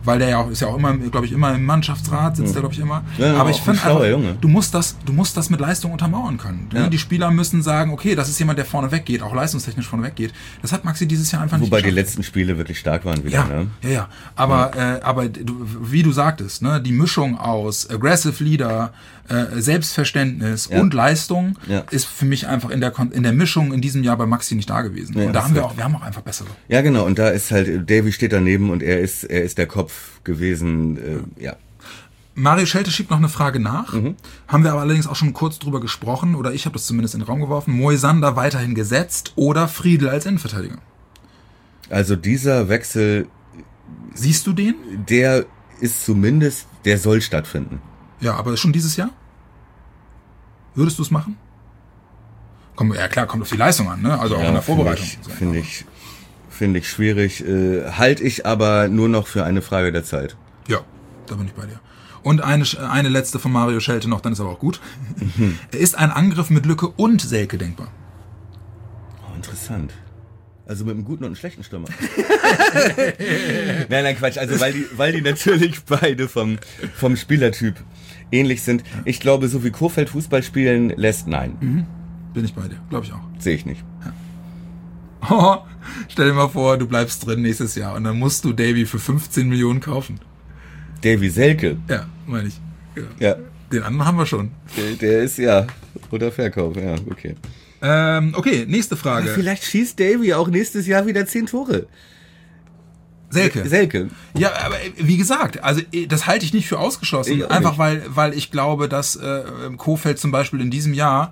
weil der ja auch, ist ja auch immer, glaube ich, immer im Mannschaftsrat, sitzt der, glaube ich, immer. Ja, aber ich finde einfach, Junge. du musst das mit Leistung untermauern können. Ja. Die Spieler müssen sagen, okay, das ist jemand, der vorne weggeht, auch leistungstechnisch vorne weggeht. Das hat Maxi dieses Jahr einfach nicht Wobei die geschafft. letzten Spiele wirklich stark waren wieder. Ja, Ne? ja. Aber wie du sagtest, ne, die Mischung aus Aggressive Leader, Selbstverständnis und Leistung ist für mich einfach in der Mischung in diesem Jahr bei Maxi nicht da gewesen. Ja, und da haben wir haben auch einfach bessere. Ja, genau. Und da ist halt, Davy steht daneben und er ist der Kopf gewesen. Ja. Mario Schelte schiebt noch eine Frage nach. Haben wir aber allerdings auch schon kurz drüber gesprochen, oder ich habe das zumindest in den Raum geworfen. Moisander weiterhin gesetzt oder Friedl als Innenverteidiger? Also dieser Wechsel, siehst du den? der soll stattfinden. Ja, aber schon dieses Jahr? Würdest du es machen? Ja klar, kommt auf die Leistung an, ne? Also auch in der Vorbereitung. Finde ich schwierig. Halte ich aber nur noch für eine Frage der Zeit. Ja, da bin ich bei dir. Und eine letzte von Mario Schelte noch, dann ist aber auch gut. Ist ein Angriff mit Lücke und Selke denkbar? Oh, interessant. Also mit einem guten und einem schlechten Stürmer. Nein, Quatsch. Also weil die natürlich beide vom Spielertyp ähnlich sind. Ich glaube, so wie Kohfeldt Fußball spielen lässt, nein. Bin ich bei dir, glaube ich auch. Sehe ich nicht. Ja. Oh, stell dir mal vor, du bleibst drin nächstes Jahr und dann musst du Davy für 15 Millionen kaufen. Davy Selke? Ja, meine ich. Ja. Den anderen haben wir schon. Der ist ja. Oder Verkauf, ja, okay. Okay, nächste Frage. Aber vielleicht schießt Davy auch nächstes Jahr wieder 10 Tore. Selke. Ja, aber wie gesagt, also das halte ich nicht für ausgeschlossen. Einfach weil ich glaube, dass Kohfeldt zum Beispiel in diesem Jahr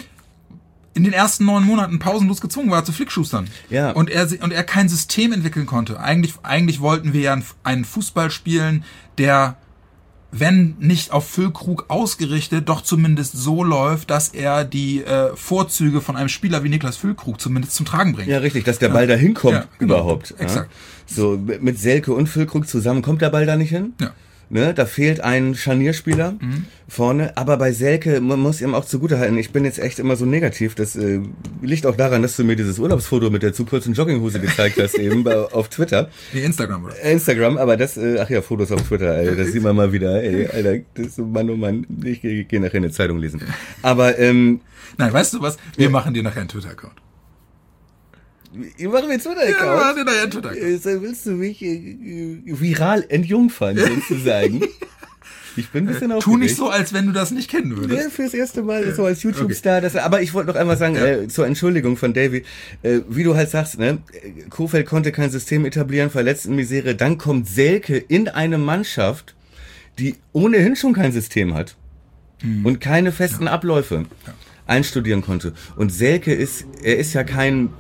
in den ersten 9 Monaten pausenlos gezwungen war zu Flickschustern. Ja. Und er kein System entwickeln konnte. Eigentlich wollten wir ja einen Fußball spielen, der, wenn nicht auf Füllkrug ausgerichtet, doch zumindest so läuft, dass er die Vorzüge von einem Spieler wie Niklas Füllkrug zumindest zum Tragen bringt. Ja, richtig, dass der Ball da hinkommt Ja, genau. überhaupt. Exakt. So, mit Selke und Füllkrug zusammen kommt der Ball da nicht hin. Ja. Ne, da fehlt ein Scharnierspieler vorne, aber bei Selke, man muss ihm auch zugutehalten, ich bin jetzt echt immer so negativ, das liegt auch daran, dass du mir dieses Urlaubsfoto mit der zu kurzen Jogginghose gezeigt hast eben auf Twitter. Nee, Instagram, oder? Instagram, aber das, Fotos auf Twitter, Alter, das sieht man mal wieder, ey, Alter, das ist so, Mann, oh Mann, ich gehe nachher in eine Zeitung lesen. Aber, Nein, weißt du was? Wir machen dir nachher einen Twitter-Account. Ich mache mir Twitter-Account. Ja, wir machen dir nachher einen Twitter-Account. Willst du mich viral entjungfern, sozusagen? Ich bin ein bisschen aufgeregt. Tu nicht so, als wenn du das nicht kennen würdest. Ja, fürs erste Mal so als YouTube-Star. Okay. Aber ich wollte noch einmal sagen, zur Entschuldigung von Davy, wie du halt sagst, ne, Kohfeldt konnte kein System etablieren, verletzt in Misere, dann kommt Selke in eine Mannschaft, die ohnehin schon kein System hat und keine festen Abläufe einstudieren konnte. Und Selke ist ja kein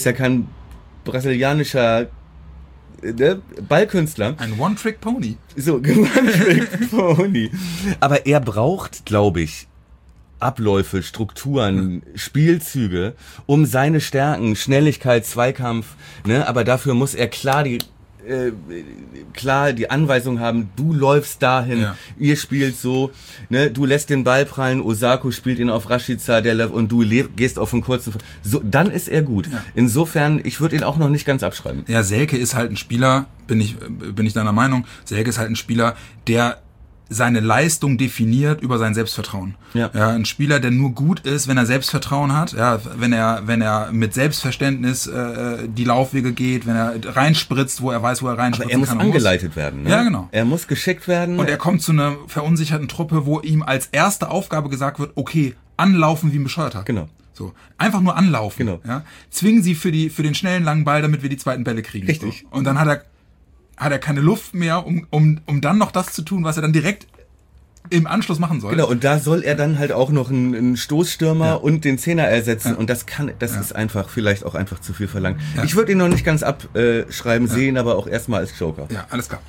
brasilianischer Ballkünstler. Ein One-Trick-Pony. So, One-Trick-Pony. Aber er braucht, glaube ich, Abläufe, Strukturen, Spielzüge, um seine Stärken, Schnelligkeit, Zweikampf, ne, aber dafür muss er klar die Anweisung haben, du läufst dahin, ihr spielt so, ne, du lässt den Ball prallen, Osako spielt ihn auf Rashica, und du gehst auf einen kurzen, so, dann ist er gut. Ja. Insofern, ich würde ihn auch noch nicht ganz abschreiben. Ja, Selke ist halt ein Spieler, bin ich deiner Meinung, Selke ist halt ein Spieler, der seine Leistung definiert über sein Selbstvertrauen. Ja, ein Spieler, der nur gut ist, wenn er Selbstvertrauen hat, ja, wenn er mit Selbstverständnis die Laufwege geht, wenn er reinspritzt, wo er weiß, wo er reinspritzen kann. Aber er muss angeleitet werden. Ne? Ja, genau. Er muss geschickt werden. Und er kommt zu einer verunsicherten Truppe, wo ihm als erste Aufgabe gesagt wird, okay, anlaufen wie ein Bescheuerter. Genau. So, einfach nur anlaufen. Genau. Ja? Zwingen sie für den schnellen langen Ball, damit wir die zweiten Bälle kriegen. Richtig. So. Und dann hat er keine Luft mehr, um dann noch das zu tun, was er dann direkt im Anschluss machen soll. Genau, und da soll er dann halt auch noch einen Stoßstürmer und den Zehner ersetzen. Ja. Und das ist einfach, vielleicht auch einfach zu viel verlangt. Ja. Ich würde ihn noch nicht ganz abschreiben, sehen aber auch erstmal als Joker. Ja, alles klar.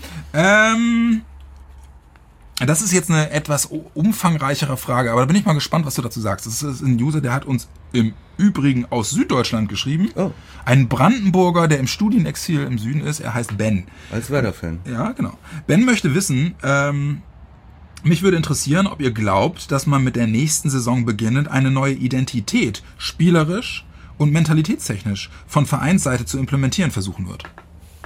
Das ist jetzt eine etwas umfangreichere Frage, aber da bin ich mal gespannt, was du dazu sagst. Das ist ein User, der hat uns im Übrigen aus Süddeutschland geschrieben. Oh. Ein Brandenburger, der im Studienexil im Süden ist. Er heißt Ben. Als Werder-Fan. Ja, genau. Ben möchte wissen, mich würde interessieren, ob ihr glaubt, dass man mit der nächsten Saison beginnend eine neue Identität spielerisch und mentalitätstechnisch von Vereinsseite zu implementieren versuchen wird.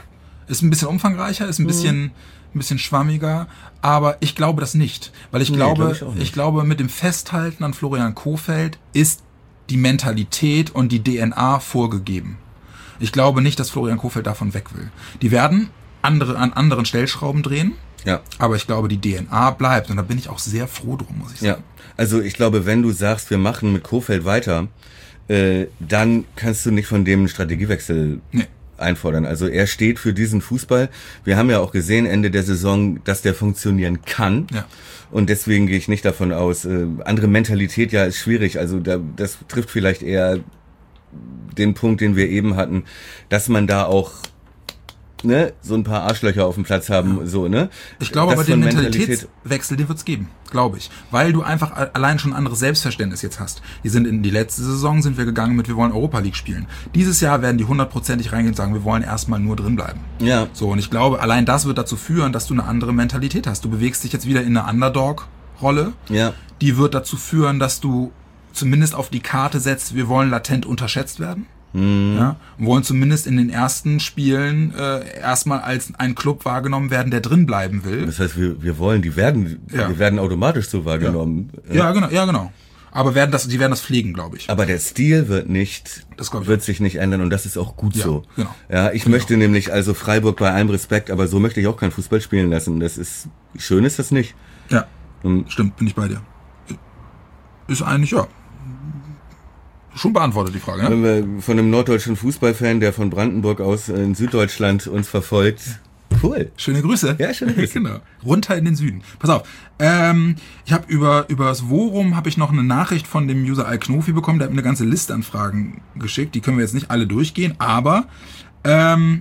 Ist ein bisschen umfangreicher, ist ein bisschen schwammiger, aber ich glaube das nicht. Weil ich glaube, mit dem Festhalten an Florian Kohfeldt ist die Mentalität und die DNA vorgegeben. Ich glaube nicht, dass Florian Kohfeldt davon weg will. Die werden an anderen Stellschrauben drehen, aber ich glaube, die DNA bleibt und da bin ich auch sehr froh drum, muss ich sagen. Ja, also ich glaube, wenn du sagst, wir machen mit Kohfeldt weiter, dann kannst du nicht von dem einen Strategiewechsel einfordern. Also er steht für diesen Fußball. Wir haben ja auch gesehen Ende der Saison, dass der funktionieren kann. Ja. Und deswegen gehe ich nicht davon aus. Andere Mentalität, ja, ist schwierig. Also das trifft vielleicht eher den Punkt, den wir eben hatten, dass man da auch so ein paar Arschlöcher auf dem Platz haben, so, ne? Ich glaube aber, den Mentalitätswechsel, den wird's geben, glaube ich. Weil du einfach allein schon ein anderes Selbstverständnis jetzt hast. In die letzte Saison sind wir gegangen mit, wir wollen Europa League spielen. Dieses Jahr werden die 100%ig reingehen und sagen, wir wollen erstmal nur drin bleiben. Ja. So, und ich glaube, allein das wird dazu führen, dass du eine andere Mentalität hast. Du bewegst dich jetzt wieder in eine Underdog-Rolle. Ja. Die wird dazu führen, dass du zumindest auf die Karte setzt, wir wollen latent unterschätzt werden. Ja, wollen zumindest in den ersten Spielen erstmal als ein Club wahrgenommen werden, der drin bleiben will. Das heißt, wir werden automatisch so wahrgenommen. Ja, genau. Aber die werden das pflegen, glaube ich. Aber der Stil wird sich nicht ändern und das ist auch gut so. Genau. Ja, ich möchte nämlich, also Freiburg bei allem Respekt, aber so möchte ich auch keinen Fußball spielen lassen. Schön ist das nicht. Ja, stimmt, bin ich bei dir. Ist eigentlich, schon beantwortet die Frage, ne? Wenn wir von einem norddeutschen Fußballfan, der von Brandenburg aus in Süddeutschland uns verfolgt. Cool. Schöne Grüße. Ja, schöne Grüße. Genau. Runter in den Süden. Pass auf. Ich habe über das Forum habe ich noch eine Nachricht von dem User Al-Knofi bekommen. Der hat mir eine ganze Liste an Fragen geschickt. Die können wir jetzt nicht alle durchgehen, aber jetzt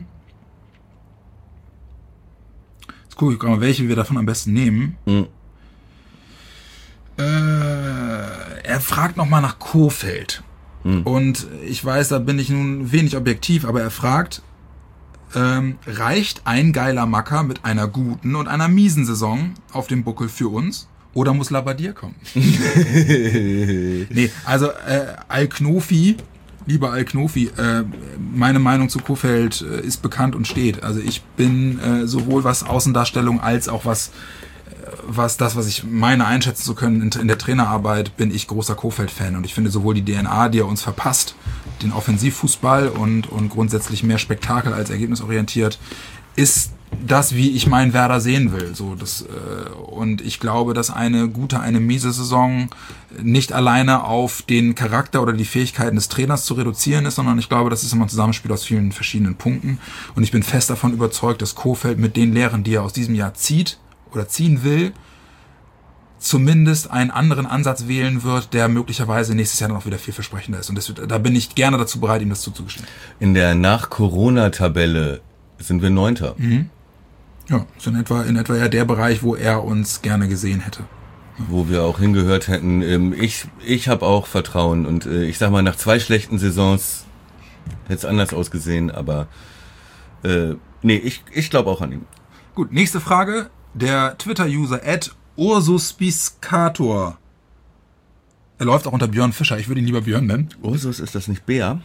gucke ich mal, welche wir davon am besten nehmen. Er fragt nochmal nach Kohfeldt. Und ich weiß, da bin ich nun wenig objektiv, aber er fragt, reicht ein geiler Macker mit einer guten und einer miesen Saison auf dem Buckel für uns? Oder muss Labbadia kommen? Nee, also Al-Knofi, lieber Al-Knofi, meine Meinung zu Kohfeldt ist bekannt und steht. Also ich bin sowohl was Außendarstellung als auch was ich meine einschätzen zu können in der Trainerarbeit, bin ich großer Kohfeldt-Fan. Und ich finde sowohl die DNA, die er uns verpasst, den Offensivfußball und grundsätzlich mehr Spektakel als ergebnisorientiert, ist das, wie ich meinen Werder sehen will. Und ich glaube, dass eine gute, eine miese Saison nicht alleine auf den Charakter oder die Fähigkeiten des Trainers zu reduzieren ist, sondern ich glaube, das ist immer ein Zusammenspiel aus vielen verschiedenen Punkten. Und ich bin fest davon überzeugt, dass Kohfeldt mit den Lehren, die er aus diesem Jahr zieht oder ziehen will, zumindest einen anderen Ansatz wählen wird, der möglicherweise nächstes Jahr dann auch wieder vielversprechender ist. Und da bin ich gerne dazu bereit, ihm das zuzugestehen. In der Nach-Corona-Tabelle sind wir 9. Ja, ist in etwa ja der Bereich, wo er uns gerne gesehen hätte. Wo wir auch hingehört hätten. Ich habe auch Vertrauen und ich sag mal, nach 2 schlechten Saisons hätte es anders ausgesehen, aber ich glaube auch an ihn. Gut, nächste Frage. Der Twitter-User @ursuspiscator. Er läuft auch unter Björn Fischer. Ich würde ihn lieber Björn nennen. Ursus, ist das nicht Bär?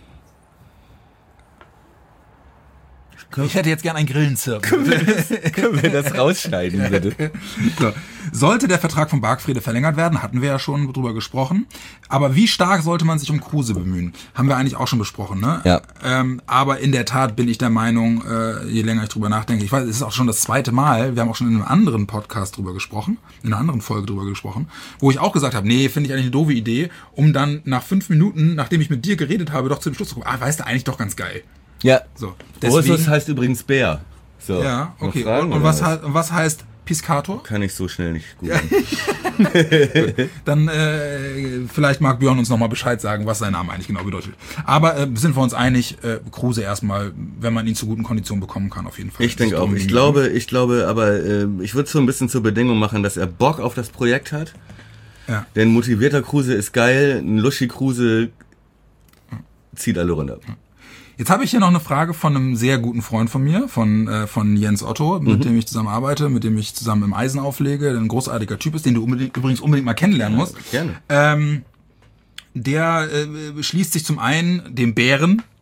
Ich hätte jetzt gern ein Grillenzirpen. Können wir das rausschneiden, bitte? So. Sollte der Vertrag von Bargfrede verlängert werden, hatten wir ja schon drüber gesprochen. Aber wie stark sollte man sich um Kruse bemühen? Haben wir eigentlich auch schon besprochen, ne? Ja. Aber in der Tat bin ich der Meinung, je länger ich drüber nachdenke, ich weiß, es ist auch schon das 2. Mal, wir haben auch schon in einem anderen Podcast drüber gesprochen, in einer anderen Folge drüber gesprochen, wo ich auch gesagt habe, nee, finde ich eigentlich eine doofe Idee, um dann nach 5 Minuten, nachdem ich mit dir geredet habe, doch zu dem Schluss zu kommen, weißt du, eigentlich doch ganz geil. Ja. So. Ursus heißt übrigens Bär. So. Ja, okay. Und was heißt Piscator? Kann ich so schnell nicht googeln. Dann vielleicht mag Björn uns nochmal Bescheid sagen, was sein Name eigentlich genau bedeutet. Aber sind wir uns einig, Kruse erstmal, wenn man ihn zu guten Konditionen bekommen kann, auf jeden Fall. Ich denke auch. Ich glaube, aber ich würde so ein bisschen zur Bedingung machen, dass er Bock auf das Projekt hat. Ja. Denn motivierter Kruse ist geil, ein Luschi Kruse zieht alle runter. Jetzt habe ich hier noch eine Frage von einem sehr guten Freund von mir, von Jens Otto, mit dem ich zusammen arbeite, mit dem ich zusammen im Eisen auflege, der ein großartiger Typ ist, den du übrigens unbedingt mal kennenlernen musst. Gerne. Der schließt sich zum einen dem Bären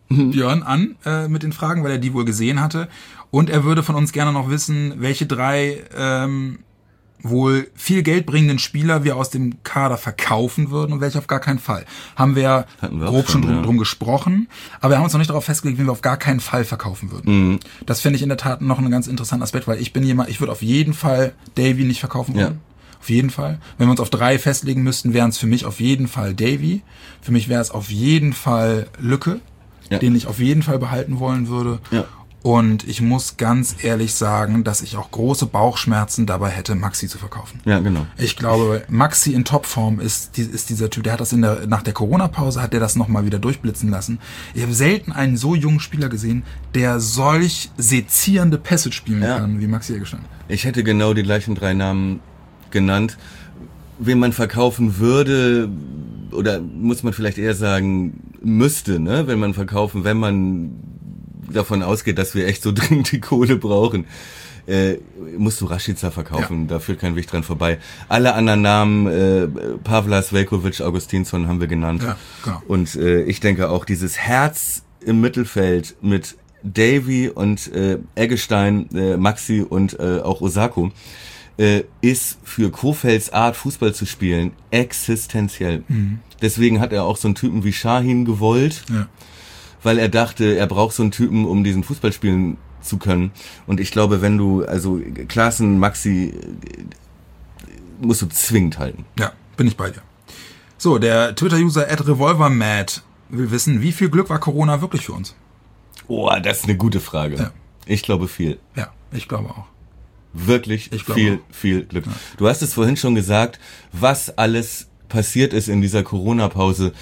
Björn an mit den Fragen, weil er die wohl gesehen hatte. Und er würde von uns gerne noch wissen, welche 3 wohl viel Geld bringenden Spieler wir aus dem Kader verkaufen würden und welche auf gar keinen Fall. Hatten wir grob schon drum gesprochen, aber wir haben uns noch nicht darauf festgelegt, wen wir auf gar keinen Fall verkaufen würden. Das finde ich in der Tat noch einen ganz interessanten Aspekt, weil ich würde auf jeden Fall Davy nicht verkaufen wollen. Ja. Auf jeden Fall. Wenn wir uns auf 3 festlegen müssten, wären es für mich auf jeden Fall Davy. Für mich wäre es auf jeden Fall Lücke, den ich auf jeden Fall behalten wollen würde. Ja. Und ich muss ganz ehrlich sagen, dass ich auch große Bauchschmerzen dabei hätte, Maxi zu verkaufen. Ja, genau. Ich glaube, Maxi in Topform ist dieser Typ, der hat das nach der Corona-Pause, hat der das nochmal wieder durchblitzen lassen. Ich habe selten einen so jungen Spieler gesehen, der solch sezierende Pässe spielen kann, wie Maxi Eggestein. Ich hätte genau die gleichen 3 Namen genannt. Wen man verkaufen würde, oder muss man vielleicht eher sagen, müsste, ne? Wenn man davon ausgeht, dass wir echt so dringend die Kohle brauchen, musst du Rashica verkaufen, da führt kein Weg dran vorbei. Alle anderen Namen, Pavlas, Veljkovic, Augustinsson haben wir genannt. Ja, genau. Und ich denke auch, dieses Herz im Mittelfeld mit Davy und Eggestein, Maxi und auch Osako, ist für Kofelds Art, Fußball zu spielen, existenziell. Deswegen hat er auch so einen Typen wie Şahin gewollt, weil er dachte, er braucht so einen Typen, um diesen Fußball spielen zu können. Und ich glaube, wenn du, also Klaassen, Maxi, musst du zwingend halten. Ja, bin ich bei dir. So, der Twitter-User @revolvermad will wissen, wie viel Glück war Corona wirklich für uns? Oh, das ist eine gute Frage. Ja. Ich glaube viel. Ja, ich glaube auch. Wirklich viel Glück. Ja. Du hast es vorhin schon gesagt, was alles passiert ist in dieser Corona-Pause,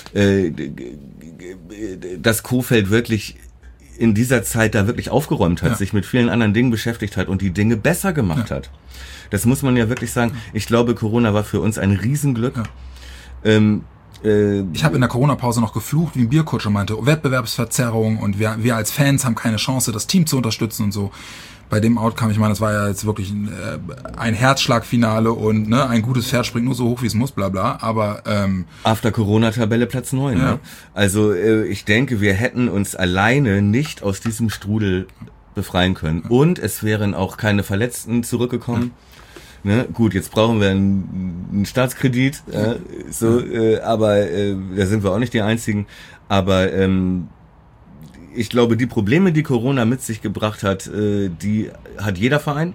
dass Kohfeldt wirklich in dieser Zeit da wirklich aufgeräumt hat, sich mit vielen anderen Dingen beschäftigt hat und die Dinge besser gemacht hat. Das muss man ja wirklich sagen. Ich glaube, Corona war für uns ein Riesenglück. Ja. Ich habe in der Corona-Pause noch geflucht, wie ein Bierkutscher meinte, Wettbewerbsverzerrung und wir als Fans haben keine Chance, das Team zu unterstützen und so. Bei dem Outcome, ich meine, das war ja jetzt wirklich ein Herzschlagfinale und ein gutes Pferd springt nur so hoch, wie es muss, bla bla, aber After-Corona-Tabelle Platz 9. Ja. Ne? Also ich denke, wir hätten uns alleine nicht aus diesem Strudel befreien können. Und es wären auch keine Verletzten zurückgekommen. Ne? Gut, jetzt brauchen wir einen Staatskredit, aber da sind wir auch nicht die Einzigen. Aber ich glaube, die Probleme, die Corona mit sich gebracht hat, die hat jeder Verein.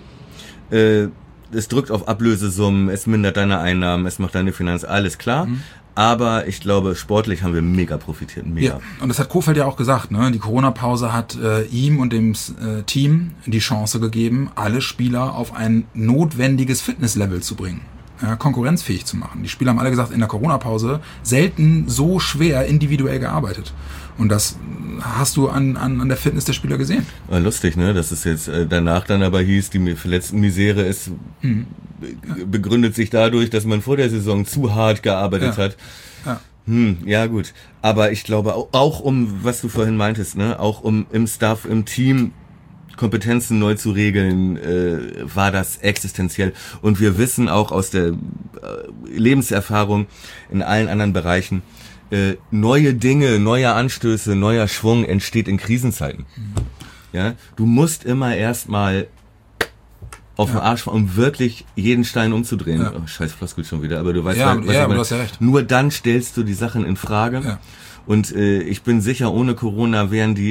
Ja. Es drückt auf Ablösesummen, es mindert deine Einnahmen, es macht deine Finanz, alles klar. Aber ich glaube, sportlich haben wir mega profitiert, mega. Ja, und das hat Kohfeldt ja auch gesagt, ne? Die Corona-Pause hat ihm und dem Team die Chance gegeben, alle Spieler auf ein notwendiges Fitnesslevel zu bringen. Konkurrenzfähig zu machen. Die Spieler haben alle gesagt, in der Corona-Pause selten so schwer individuell gearbeitet. Und das hast du an der Fitness der Spieler gesehen. War lustig, ne? Dass es jetzt danach dann aber hieß, die verletzten Misere ist begründet sich dadurch, dass man vor der Saison zu hart gearbeitet hat. Ja. Ja gut. Aber ich glaube auch was du vorhin meintest, ne? Auch im Staff, im Team Kompetenzen neu zu regeln, war das existenziell. Und wir wissen auch aus der Lebenserfahrung in allen anderen Bereichen, neue Dinge, neue Anstöße, neuer Schwung entsteht in Krisenzeiten. Ja, du musst immer erstmal auf den Arsch fahren, um wirklich jeden Stein umzudrehen. Ja. Oh, scheiß Floskel schon wieder, aber du weißt was ich meine. Du hast ja recht. Nur dann stellst du die Sachen in Frage. Ja. Und ich bin sicher, ohne Corona wären die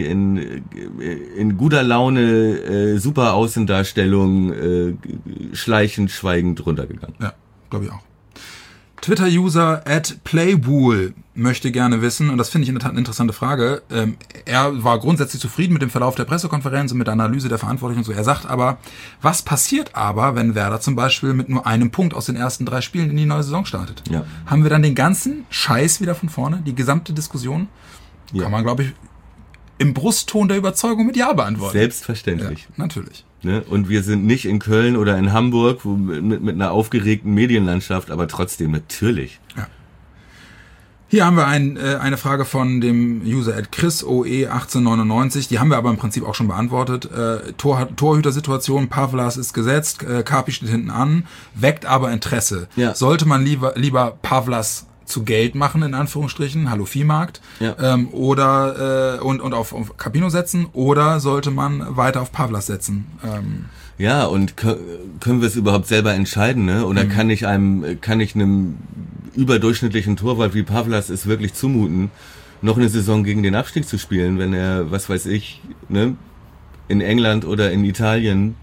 in guter Laune, super Außendarstellung, schleichend, schweigend runtergegangen. Ja, glaube ich auch. Twitter-User @playwool möchte gerne wissen, und das finde ich in der Tat eine interessante Frage, er war grundsätzlich zufrieden mit dem Verlauf der Pressekonferenz und mit der Analyse der Verantwortlichen und so. Er sagt aber, was passiert aber, wenn Werder zum Beispiel mit nur einem Punkt aus den ersten 3 Spielen in die neue Saison startet? Ja. Haben wir dann den ganzen Scheiß wieder von vorne, die gesamte Diskussion? Ja. Kann man, glaube ich, im Brustton der Überzeugung mit Ja beantworten. Selbstverständlich. Ja, natürlich. Ne? Und wir sind nicht in Köln oder in Hamburg mit einer aufgeregten Medienlandschaft, aber trotzdem natürlich. Ja. Hier haben wir eine Frage von dem User @ChrisOE1899. Die haben wir aber im Prinzip auch schon beantwortet. Torhütersituation, Pavlas ist gesetzt, Kapi steht hinten an, weckt aber Interesse. Ja. Sollte man lieber Pavlas zu Geld machen, in Anführungsstrichen, hallo Viehmarkt, Ja. oder und auf Capino setzen, oder sollte man weiter auf Pavlas setzen? Ja, und können wir es überhaupt selber entscheiden, ne? Oder kann ich einem überdurchschnittlichen Torwart wie Pavlas es wirklich zumuten, noch eine Saison gegen den Abstieg zu spielen, wenn er, was weiß ich, ne, in England oder in Italien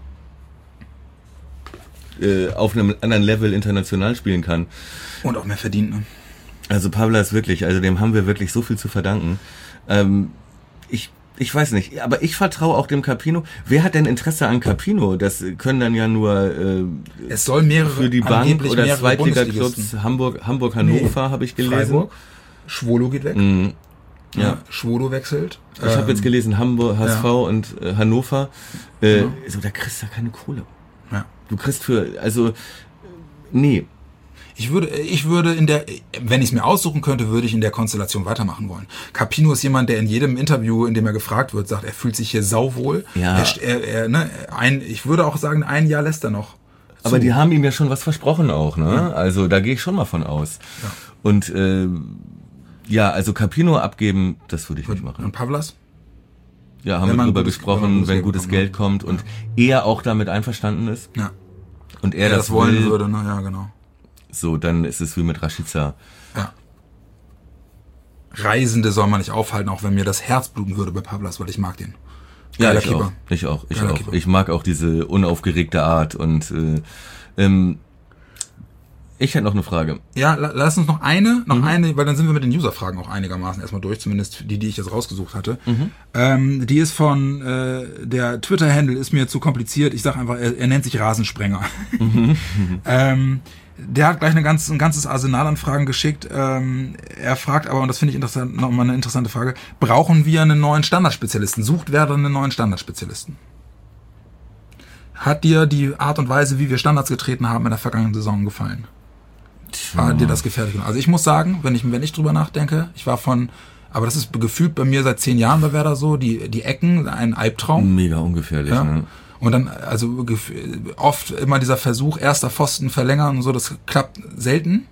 auf einem anderen Level international spielen kann. Und auch mehr verdient, ne? Also Pavlas wirklich, also dem haben wir wirklich so viel zu verdanken. Ich weiß nicht, aber ich vertraue auch dem Capino. Wer hat denn Interesse an Capino? Das können dann ja nur es soll mehrere, für die Bank oder mehrere Zweitliga-Clubs, Hamburg, Hannover, habe ich gelesen. Freiburg. Schwolo geht weg. Ja. Schwolo wechselt. Ich habe jetzt gelesen, Hamburg, HSV und Hannover. So, da kriegst du keine Kohle. Ja. Du kriegst nee. Ich würde wenn ich es mir aussuchen könnte, würde ich in der Konstellation weitermachen wollen. Capino ist jemand, der in jedem Interview, in dem er gefragt wird, sagt, er fühlt sich hier sauwohl. Ja. Ich würde auch sagen, ein Jahr lässt er noch. Aber die haben ihm ja schon was versprochen auch, ne? Ja. Also da gehe ich schon mal von aus. Ja. Und also Capino abgeben, das würde ich nicht machen. Und Pavlas? Ja, haben wir drüber gesprochen, wenn gutes Geld kommt und er auch damit einverstanden ist. Ja. Und er das wollen würde, ne? Ja, genau. So, dann ist es wie mit Rashica. Ja. Reisende soll man nicht aufhalten, auch wenn mir das Herz bluten würde bei Pavlas, weil ich mag den. Ja, ich auch. Ich mag auch diese unaufgeregte Art und ich hätte noch eine Frage. Ja, lass uns noch eine, weil dann sind wir mit den User-Fragen auch einigermaßen erstmal durch, zumindest die ich jetzt rausgesucht hatte. Die ist von, der Twitter-Handle ist mir zu kompliziert, ich sag einfach, er nennt sich Rasensprenger. Der hat gleich ein ganzes Arsenal an Fragen geschickt. Er fragt aber, und das finde ich interessant, nochmal eine interessante Frage, brauchen wir einen neuen Standardspezialisten? Sucht Werder einen neuen Standardspezialisten? Hat dir die Art und Weise, wie wir Standards getreten haben in der vergangenen Saison gefallen? War dir das gefährlich? Also ich muss sagen, wenn ich drüber nachdenke, aber das ist gefühlt bei mir seit 10 Jahren bei Werder so, die Ecken, ein Albtraum. Mega ungefährlich, ja? Ne? Und dann, also oft immer dieser Versuch, erster Pfosten verlängern und so, das klappt selten.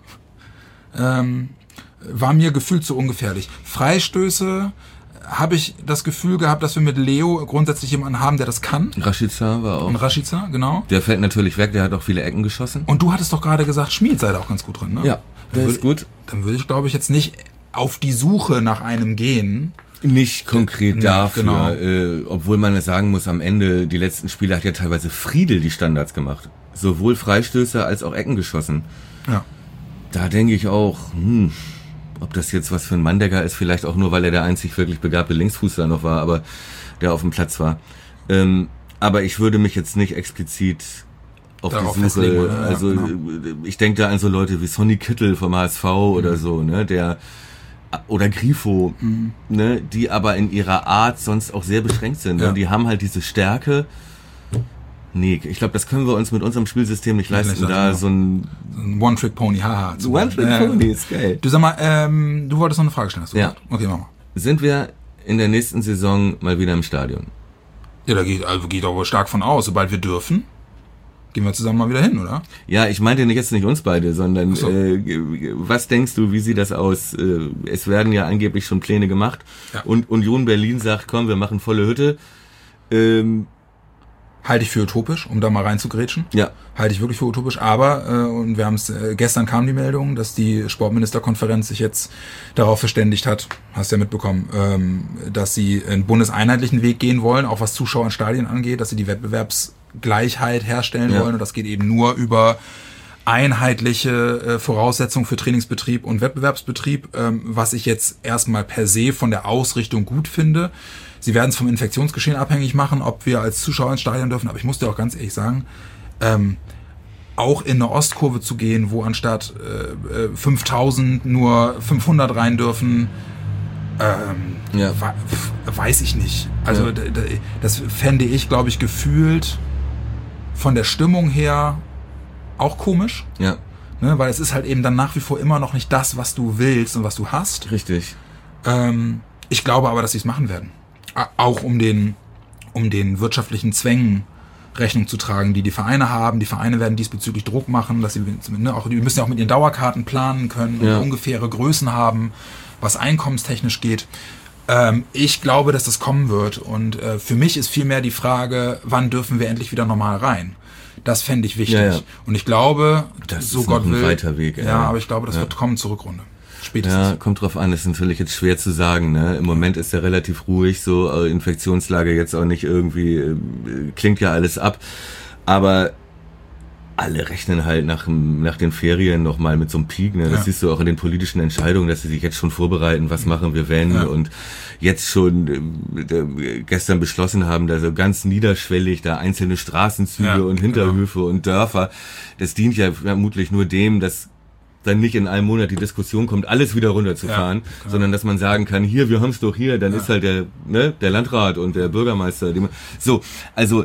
War mir gefühlt zu ungefährlich. Freistöße habe ich das Gefühl gehabt, dass wir mit Leo grundsätzlich jemanden haben, der das kann. Rashica war auch. Und Rashica, genau. Der fällt natürlich weg, der hat auch viele Ecken geschossen. Und du hattest doch gerade gesagt, Schmied sei da auch ganz gut drin, ne? Ja, der ist gut. Dann würde ich, glaube ich, jetzt nicht auf die Suche nach einem gehen. Nicht konkret dafür, genau. Obwohl man es sagen muss, am Ende, die letzten Spiele hat ja teilweise Friedel die Standards gemacht. Sowohl Freistöße als auch Ecken geschossen. Ja. Da denke ich auch, ob das jetzt was für ein Mandegger ist, vielleicht auch nur, weil er der einzig wirklich begabte Linksfußler noch war, aber der auf dem Platz war. Aber ich würde mich jetzt nicht explizit auf darauf die Suche, ja, genau. Ich denke da an so Leute wie Sonny Kittel vom HSV oder so, ne, oder Grifo, ne, die aber in ihrer Art sonst auch sehr beschränkt sind. Ja. Und die haben halt diese Stärke. Nee, ich glaube, das können wir uns mit unserem Spielsystem nicht leisten, da so ein One-Trick-Pony, haha. One-Trick-Pony ist geil. Du sag mal, du wolltest noch eine Frage stellen, hast du ja. gesagt? Okay, mach mal. Sind wir in der nächsten Saison mal wieder im Stadion? Ja, da geht auch wohl stark von aus. Sobald wir dürfen, gehen wir zusammen mal wieder hin, oder? Ja, ich meinte jetzt nicht uns beide, sondern so. Was denkst du, wie sieht das aus? Es werden ja angeblich schon Pläne gemacht und Union Berlin sagt, komm, wir machen volle Hütte. Halte ich für utopisch, um da mal reinzugrätschen. Ja. Halte ich wirklich für utopisch, aber, und wir haben es, gestern kam die Meldung, dass die Sportministerkonferenz sich jetzt darauf verständigt hat, hast ja mitbekommen, dass sie einen bundeseinheitlichen Weg gehen wollen, auch was Zuschauer in Stadien angeht, dass sie die Wettbewerbsgleichheit herstellen wollen, und das geht eben nur über einheitliche Voraussetzungen für Trainingsbetrieb und Wettbewerbsbetrieb, was ich jetzt erstmal per se von der Ausrichtung gut finde. Sie werden es vom Infektionsgeschehen abhängig machen, ob wir als Zuschauer ins Stadion dürfen, aber ich muss dir auch ganz ehrlich sagen, auch in eine Ostkurve zu gehen, wo anstatt 5000 nur 500 rein dürfen, weiß ich nicht. Also das fände ich, glaube ich, gefühlt von der Stimmung her auch komisch. Ja. Ne, weil es ist halt eben dann nach wie vor immer noch nicht das, was du willst und was du hast. Richtig. Ich glaube aber, dass sie es machen werden. Auch um den wirtschaftlichen Zwängen Rechnung zu tragen, die Vereine haben. Die Vereine werden diesbezüglich Druck machen, dass sie auch, die müssen ja auch mit ihren Dauerkarten planen können und ungefähre Größen haben, was einkommenstechnisch geht. Ich glaube, dass das kommen wird. Und für mich ist vielmehr die Frage, wann dürfen wir endlich wieder normal rein? Das fände ich wichtig. Ja. Und ich glaube, das so ist Gott ein will. Weiter Weg. Ja, aber ich glaube, das wird kommen zur Rückrunde. Spätestens. Ja, kommt drauf an. Das ist natürlich jetzt schwer zu sagen. Ne? Im Moment ist er relativ ruhig. So Infektionslage jetzt auch nicht irgendwie, klingt ja alles ab. Aber alle rechnen halt nach den Ferien nochmal mit so einem Peak. Ne? Das siehst du auch in den politischen Entscheidungen, dass sie sich jetzt schon vorbereiten, was machen wir wenn. Und jetzt schon gestern beschlossen haben, da so ganz niederschwellig da einzelne Straßenzüge und Hinterhöfe und Dörfer. Das dient ja vermutlich nur dem, dass dann nicht in einem Monat die Diskussion kommt, alles wieder runterzufahren, sondern dass man sagen kann, hier, wir haben es doch hier, dann ist halt der Landrat und der Bürgermeister. So, also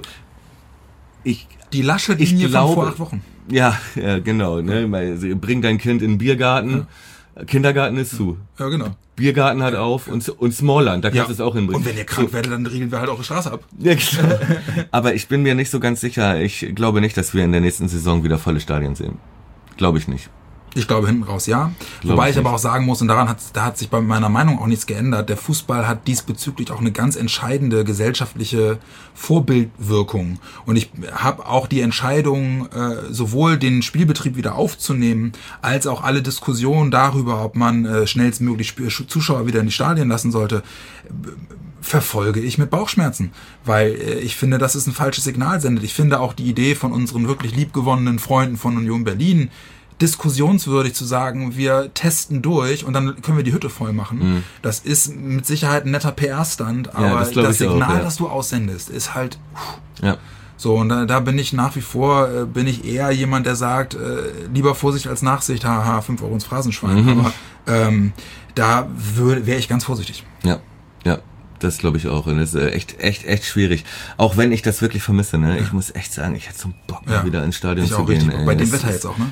die Laschet-Linie von vor 8 Wochen. Ja, genau. Ne? Bring dein Kind in den Biergarten. Kindergarten ist zu. Ja, genau. Biergarten hat auf und Smallland, da kannst du es auch hinbringen. Und wenn ihr krank werdet, dann regeln wir halt auch die Straße ab. Ja, klar. Aber ich bin mir nicht so ganz sicher. Ich glaube nicht, dass wir in der nächsten Saison wieder volle Stadien sehen. Glaube ich nicht. Ich glaube hinten raus, ja. Wobei ich aber auch sagen muss, und da hat sich bei meiner Meinung auch nichts geändert, der Fußball hat diesbezüglich auch eine ganz entscheidende gesellschaftliche Vorbildwirkung. Und ich habe auch die Entscheidung, sowohl den Spielbetrieb wieder aufzunehmen, als auch alle Diskussionen darüber, ob man schnellstmöglich Zuschauer wieder in die Stadien lassen sollte, verfolge ich mit Bauchschmerzen, weil ich finde, dass es ein falsches Signal sendet. Ich finde auch die Idee von unseren wirklich liebgewonnenen Freunden von Union Berlin diskussionswürdig zu sagen, wir testen durch und dann können wir die Hütte voll machen. Das ist mit Sicherheit ein netter PR-Stunt, aber das Signal, das du aussendest, ist halt so, und da bin ich nach wie vor, bin ich eher jemand, der sagt, lieber Vorsicht als Nachsicht, haha, 5 Euro ins Phrasenschwein, aber da wäre ich ganz vorsichtig. Ja. Das glaube ich auch. Und das ist echt schwierig. Auch wenn ich das wirklich vermisse, ne? Ich muss echt sagen, ich hätte so Bock, mal wieder ins Stadion zu gehen. Bei dem Wetter jetzt auch, ne?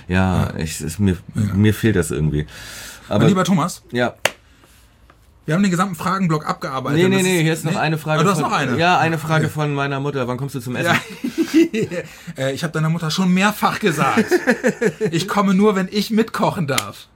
Mir fehlt das irgendwie. Aber lieber Thomas. Ja. Wir haben den gesamten Fragenblock abgearbeitet. Nee, hier ist noch eine Frage. Du hast noch eine? Ja, eine Frage von meiner Mutter. Wann kommst du zum Essen? Ja. Ich habe deiner Mutter schon mehrfach gesagt. Ich komme nur, wenn ich mitkochen darf.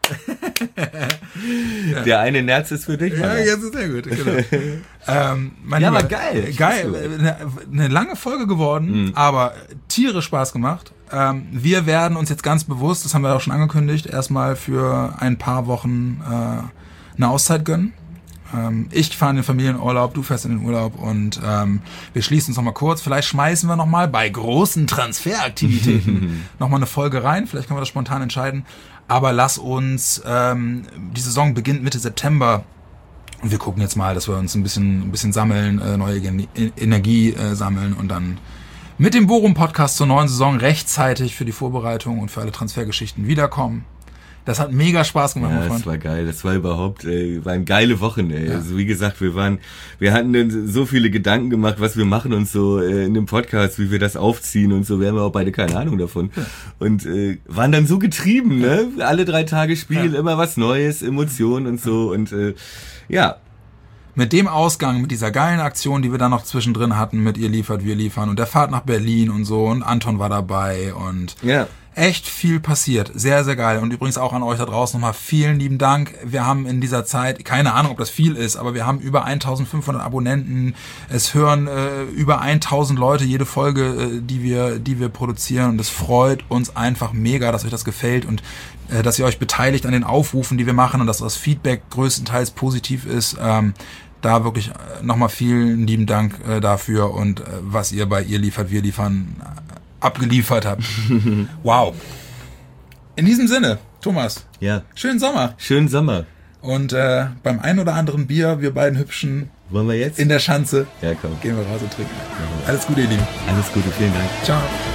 Der eine Nerz ist für dich. Ja, jetzt ist sehr gut. Genau. Aber geil. Geil. Eine lange Folge geworden, aber tierisch Spaß gemacht. Wir werden uns jetzt ganz bewusst, das haben wir auch schon angekündigt, erstmal für ein paar Wochen eine Auszeit gönnen. Ich fahre in den Familienurlaub, du fährst in den Urlaub und wir schließen uns nochmal kurz. Vielleicht schmeißen wir nochmal bei großen Transferaktivitäten nochmal eine Folge rein. Vielleicht können wir das spontan entscheiden. Aber lass uns, die Saison beginnt Mitte September und wir gucken jetzt mal, dass wir uns ein bisschen sammeln, neue Energie sammeln und dann mit dem Bochum-Podcast zur neuen Saison rechtzeitig für die Vorbereitung und für alle Transfergeschichten wiederkommen. Das hat mega Spaß gemacht, mein Freund. Das war geil. Das war waren geile Wochen, ey. Ja. Also wie gesagt, wir hatten dann so viele Gedanken gemacht, was wir machen und so in dem Podcast, wie wir das aufziehen und so. Wir haben ja auch beide keine Ahnung davon. Ja. Und waren dann so getrieben, ne? Alle 3 Tage Spiel, immer was Neues, Emotionen und so. Und mit dem Ausgang, mit dieser geilen Aktion, die wir dann noch zwischendrin hatten, mit ihr liefert, wir liefern und der Fahrt nach Berlin und so und Anton war dabei und echt viel passiert. Sehr, sehr geil. Und übrigens auch an euch da draußen nochmal vielen lieben Dank. Wir haben in dieser Zeit, keine Ahnung, ob das viel ist, aber wir haben über 1500 Abonnenten. Es hören über 1000 Leute jede Folge, die wir produzieren. Und es freut uns einfach mega, dass euch das gefällt und dass ihr euch beteiligt an den Aufrufen, die wir machen und dass das Feedback größtenteils positiv ist. Da wirklich nochmal vielen lieben Dank dafür und was ihr bei ihr liefert, wir liefern abgeliefert habt. Wow. In diesem Sinne, Thomas. Ja. Schönen Sommer. Schönen Sommer. Und beim ein oder anderen Bier, wir beiden Hübschen. Wollen wir jetzt? In der Schanze. Ja, komm. Gehen wir raus und trinken. Alles Gute, ihr Lieben. Alles Gute, vielen Dank. Ciao.